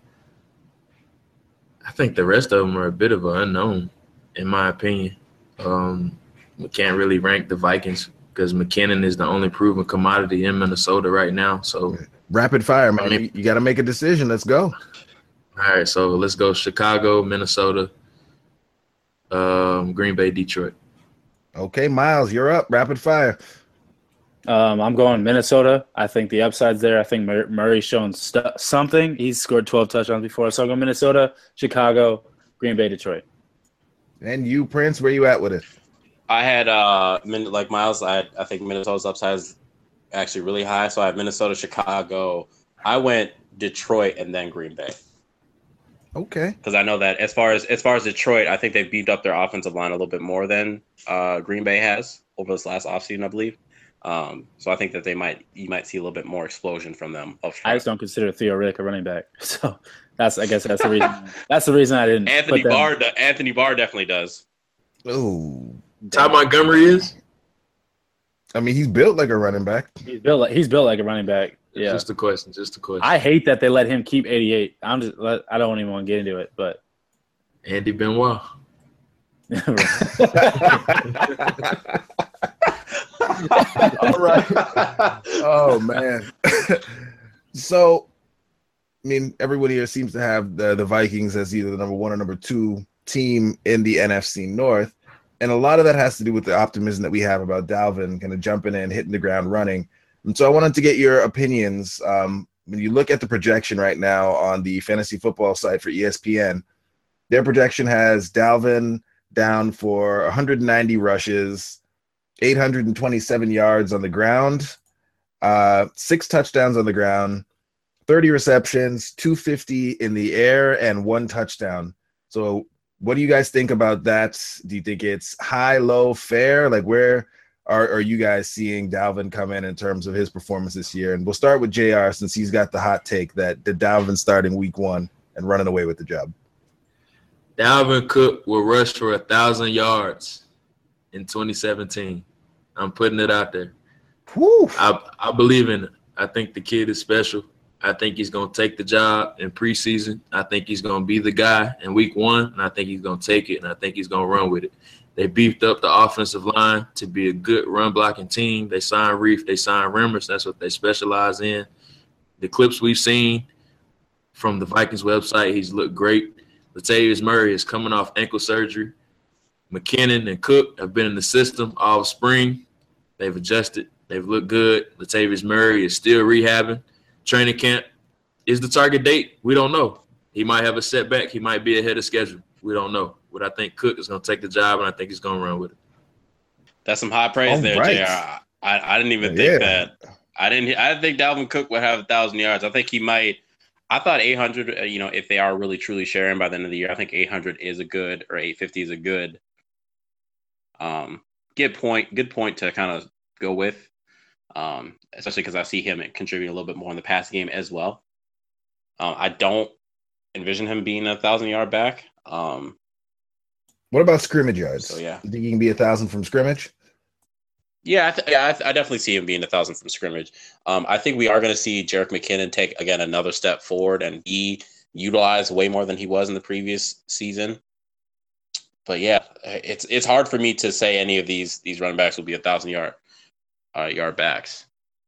I think the rest of them are a bit of an unknown, in my opinion. Um, we can't really rank the Vikings because McKinnon is the only proven commodity in Minnesota right now. So rapid fire, man. I mean, you, you got to make a decision. Let's go. All right, so let's go Chicago, Minnesota, um, Green Bay, Detroit. Okay, Miles, you're up. Rapid fire. Um, I'm going Minnesota. I think the upside's there. I think Mur- Murray's shown st- something. He's scored twelve touchdowns before. So I'm going Minnesota, Chicago, Green Bay, Detroit. And you, Prince, where you at with it? I had, uh, like Miles, I, I think Minnesota's upside is actually really high. So I have Minnesota, Chicago. I went Detroit and then Green Bay. Okay. Because I know that as far as as far as Detroit, I think they've beefed up their offensive line a little bit more than uh, Green Bay has over this last offseason, I believe. Um, so I think that they might you might see a little bit more explosion from them up front. I just don't consider Theo Riddick a running back, so that's I guess that's the reason. That's the reason I didn't. Anthony put them. Barr, Anthony Barr definitely does. Oh, Ty Montgomery is. I mean, he's built like a running back. He's built like he's built like a running back. Yeah, Just a question. Just a question. I hate that they let him keep eighty-eight. I'm just I don't even want to get into it, but Andy Benoit. All right. Oh man. So, I mean, everybody here seems to have the, the Vikings as either the number one or number two team in the N F C North, and a lot of that has to do with the optimism that we have about Dalvin kind of jumping in, hitting the ground running. And so, I wanted to get your opinions. Um, when you look at the projection right now on the fantasy football site for E S P N, their projection has Dalvin down for one hundred ninety rushes, eight hundred twenty-seven yards on the ground, uh, six touchdowns on the ground, thirty receptions, two hundred fifty in the air, and one touchdown. So what do you guys think about that? Do you think it's high, low, fair? Like where are, are you guys seeing Dalvin come in in terms of his performance this year? And we'll start with J R since he's got the hot take that the Dalvin starting week one and running away with the job. Dalvin Cook will rush for a thousand yards in twenty seventeen. I'm putting it out there. Whew. I I believe in it. I think the kid is special. I think he's going to take the job in preseason. I think he's going to be the guy in week one, and I think he's going to take it, and I think he's going to run with it. They beefed up the offensive line to be a good run-blocking team. They signed Reef. They signed Remmers. That's what they specialize in. The clips we've seen from the Vikings website, he's looked great. Latavius Murray is coming off ankle surgery. McKinnon and Cook have been in the system all spring. They've adjusted. They've looked good. Latavius Murray is still rehabbing. Training camp is the target date. We don't know. He might have a setback. He might be ahead of schedule. We don't know. But I think Cook is going to take the job, and I think he's going to run with it. That's some high praise All there, right. J R. I, I didn't even think Yeah. that. I didn't. I didn't think Dalvin Cook would have a thousand yards. I think he might. I thought eight hundred. You know, if they are really truly sharing by the end of the year, I think eight hundred is a good, or eight fifty is a good. Um, good point. Good point to kind of go with. Um, especially because I see him contributing a little bit more in the passing game as well. Um, I don't envision him being a thousand yard back. Um, What about scrimmage yards? So, yeah. You think he can be a thousand from scrimmage? yeah, I, th- yeah, I, th- I definitely see him being a thousand from scrimmage. Um, I think we are going to see Jerick McKinnon take again another step forward and be utilized way more than he was in the previous season. But yeah, it's it's hard for me to say any of these these running backs will be a thousand yard uh, yard backs.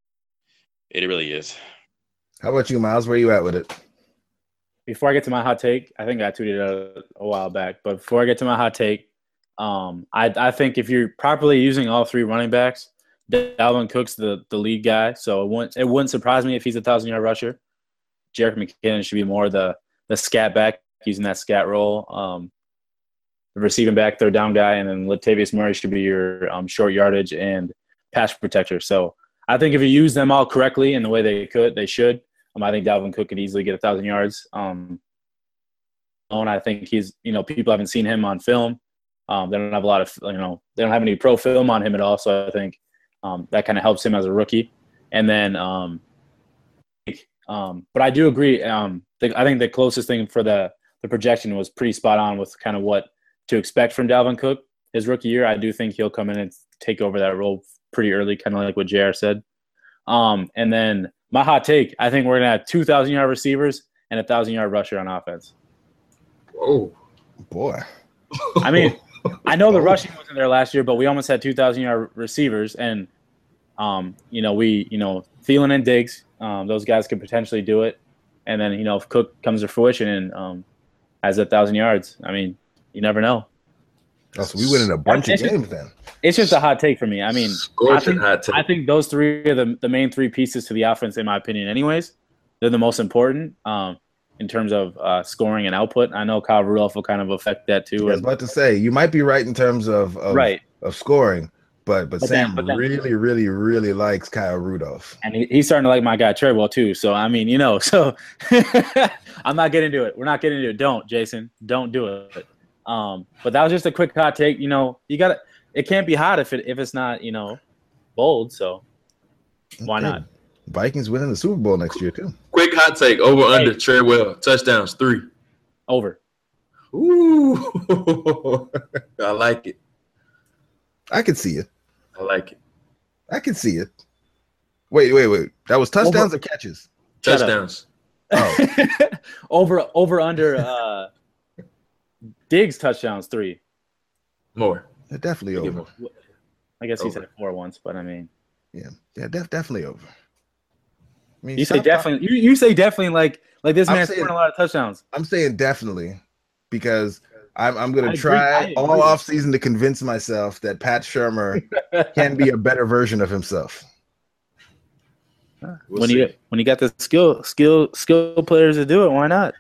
It really is. How about you, Miles? Where you at with it? Before I get to my hot take, I think I tweeted a, a while back, but before I get to my hot take, um, I, I think if you're properly using all three running backs, Dalvin Cook's the, the lead guy, so it wouldn't, it wouldn't surprise me if he's a thousand-yard rusher. Jerick McKinnon should be more the the scat back, using that scat role. Um, the receiving back, third down guy, and then Latavius Murray should be your um, short yardage and pass protector. So I think if you use them all correctly in the way they could, they should. Um, I think Dalvin Cook could easily get a thousand yards. Um, and I think he's, you know, people haven't seen him on film. Um, they don't have a lot of, you know, they don't have any pro film on him at all. So I think um, that kind of helps him as a rookie. And then, um, um, but I do agree. Um, the, I think the closest thing for the the projection was pretty spot on with kind of what to expect from Dalvin Cook his rookie year. I do think he'll come in and take over that role pretty early, kind of like what J R said. Um, and then my hot take, I think we're going to have two thousand-yard receivers and a one thousand-yard rusher on offense. Oh, Boy. I mean, I know the rushing wasn't there last year, but we almost had two thousand-yard receivers. And, um, you know, we, you know, Thielen and Diggs, um, those guys could potentially do it. And then, you know, if Cook comes to fruition and um, has a one thousand yards, I mean, you never know. Oh, so we win in a bunch of It's just- games then. It's just a hot take for me. I mean, I scorching think, hot take. I think those three are the, the main three pieces to the offense, in my opinion, anyways. They're the most important um, in terms of uh, scoring and output. I know Kyle Rudolph will kind of affect that too. I was about to say, you might be right in terms of, of, Right. of scoring, but but, But Sam then- but then- really, really, really likes Kyle Rudolph. And he, he's starting to like my guy Treadwell too. So, I mean, you know, so I'm not getting into it. We're not getting into it. Don't, Jason. Don't do it. Um, but that was just a quick hot take. You know, you got to – it can't be hot if it if it's not, you know, bold. So why Okay. not? Vikings winning the Super Bowl next year too. Quick hot take. Over Hey. under Treadwell. Touchdowns, three. Over. Ooh. I like it. I could see it. I like it. I can see it. Wait, wait, wait. That was touchdowns or catches? Shut up. Touchdowns. Oh, over over under uh Diggs touchdowns three. More. they're definitely Give over. more. I guess he Over. said four once, but I mean, Yeah, yeah, def- definitely over. I mean, you say stop- definitely. You, you say definitely like like this I'm man's saying- scoring a lot of touchdowns. I'm saying definitely because I'm I'm gonna I agree, try I all agree. off season to convince myself that Pat Shermer can be a better version of himself. We'll when see. you when you got the skill skill skill players to do it, why not?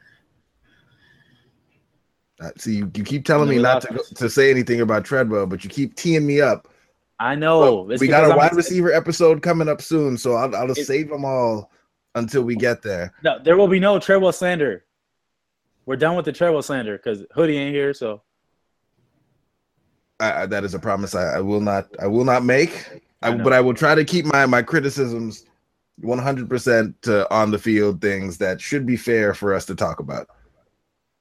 Uh, see, you, you keep telling me No, not to, go, without- to say anything about Treadwell, but you keep teeing me up. I know. Well, It's we got because a I'm wide excited. receiver episode coming up soon, so I'll, I'll just It- save them all until we get there. No, there will be no Treadwell slander. We're done with the Treadwell slander because Hoodie ain't here. So I, I, that is a promise I, I will not I will not make. I, I know. but I will try to keep my my criticisms one hundred percent to on the field things that should be fair for us to talk about.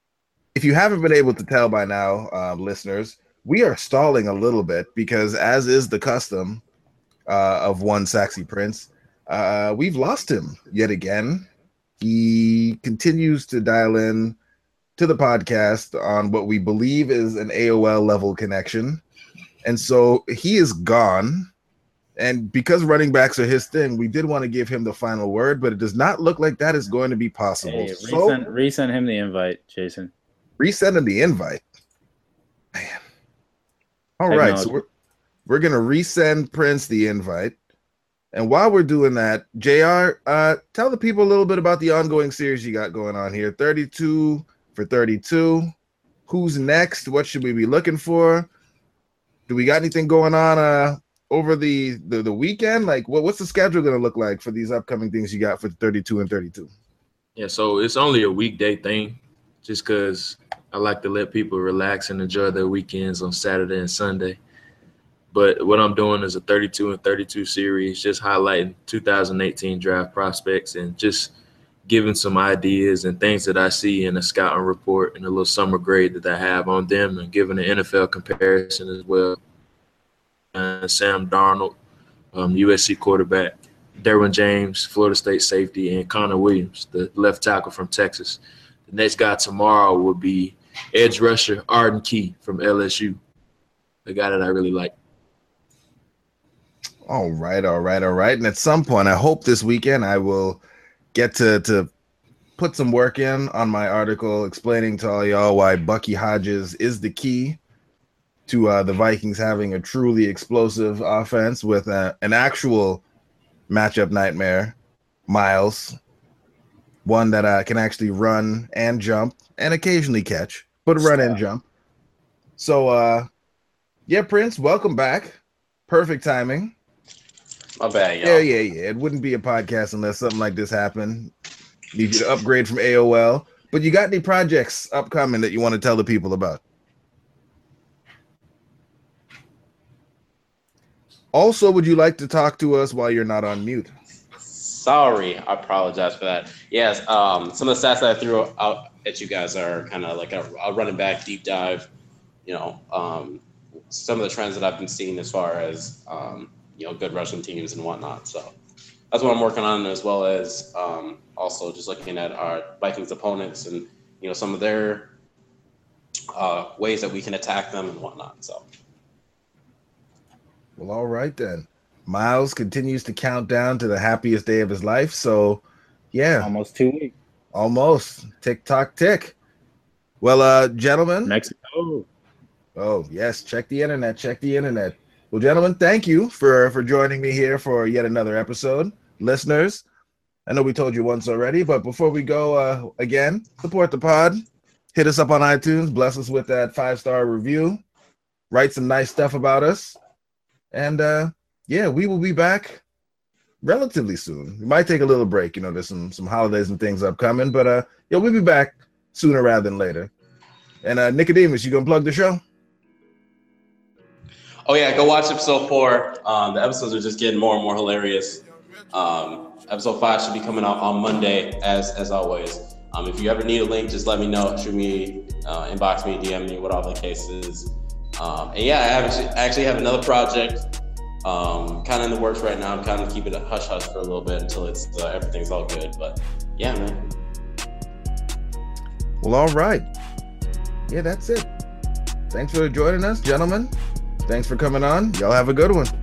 if you haven't been able to tell by now, uh, listeners, we are stalling a little bit because, as is the custom uh, of one Sexy Prince, uh, we've lost him yet again. He continues to dial in to the podcast on what we believe is an A O L level connection. And so he is gone. And because running backs are his thing, we did want to give him the final word, but it does not look like that is going to be possible. Hey, so, resend, resend him the invite, Jason. Resend him the invite. Man. All right, so we're, we're going to resend Prince the invite. And while we're doing that, J R, uh, tell the people a little bit about the ongoing series you got going on here. thirty-two for thirty-two. Who's next? What should we be looking for? Do we got anything going on uh, over the, the, the weekend? Like, what, what's the schedule going to look like for these upcoming things you got for thirty-two and thirty-two? Yeah, so it's only a weekday thing just because I like to let people relax and enjoy their weekends on Saturday and Sunday. But what I'm doing is a thirty-two and thirty-two series, just highlighting two thousand eighteen draft prospects and just giving some ideas and things that I see in a scouting report and a little summer grade that I have on them, and giving an N F L comparison as well. Uh, Sam Darnold, um, U S C quarterback, Derwin James, Florida State safety, and Connor Williams, the left tackle from Texas. The next guy tomorrow will be edge rusher Arden Key from L S U, the guy that I really like. All right, all right, all right. And at some point, I hope this weekend I will get to, to put some work in on my article explaining to all y'all why Bucky Hodges is the key to uh, the Vikings having a truly explosive offense with a, an actual matchup nightmare, Miles, one that uh, can actually run and jump and occasionally catch, but run and jump. So, uh, yeah, Prince, welcome back. Perfect timing. My bad, y'all. Yeah, yeah, yeah. It wouldn't be a podcast unless something like this happened. Need you to upgrade from A O L. But you got any projects upcoming that you want to tell the people about? Also, would you like to talk to us while you're not on mute? Sorry, I apologize for that. Yes, um, some of the stats that I threw out at you guys are kind of like a, a running back deep dive. You know, um, some of the trends that I've been seeing as far as um, you know, good rushing teams and whatnot. So that's what I'm working on, as well as um, also just looking at our Vikings opponents and, you know, some of their uh, ways that we can attack them and whatnot. So. Well, all right then. Miles continues to count down to the happiest day of his life. So, yeah. Almost two weeks. Almost. Tick, tock, tick. Well, uh, gentlemen. Mexico. Oh, yes. Check the internet. Check the internet. Well, gentlemen, thank you for, for joining me here for yet another episode. Listeners, I know we told you once already, but before we go, uh, again, support the pod. Hit us up on iTunes. Bless us with that five-star review. Write some nice stuff about us. And, uh, yeah, we will be back relatively soon. We might take a little break. You know, there's some, some holidays and things upcoming. But, uh, yeah, we'll be back sooner rather than later. And, uh, Nicodemus, you going to plug the show? Oh, yeah, go watch episode four. Um, the episodes are just getting more and more hilarious. Um, episode five should be coming out on Monday, as as always. Um, if you ever need a link, just let me know. Shoot me, uh, inbox me, D M me, whatever the case is. Um, and, yeah, I actually, I actually have another project um, kind of in the works right now. I'm kind of keeping it hush-hush for a little bit until it's uh, everything's all good. But, yeah, man. Well, all right. Yeah, that's it. Thanks for joining us, gentlemen. Thanks for coming on. Y'all have a good one.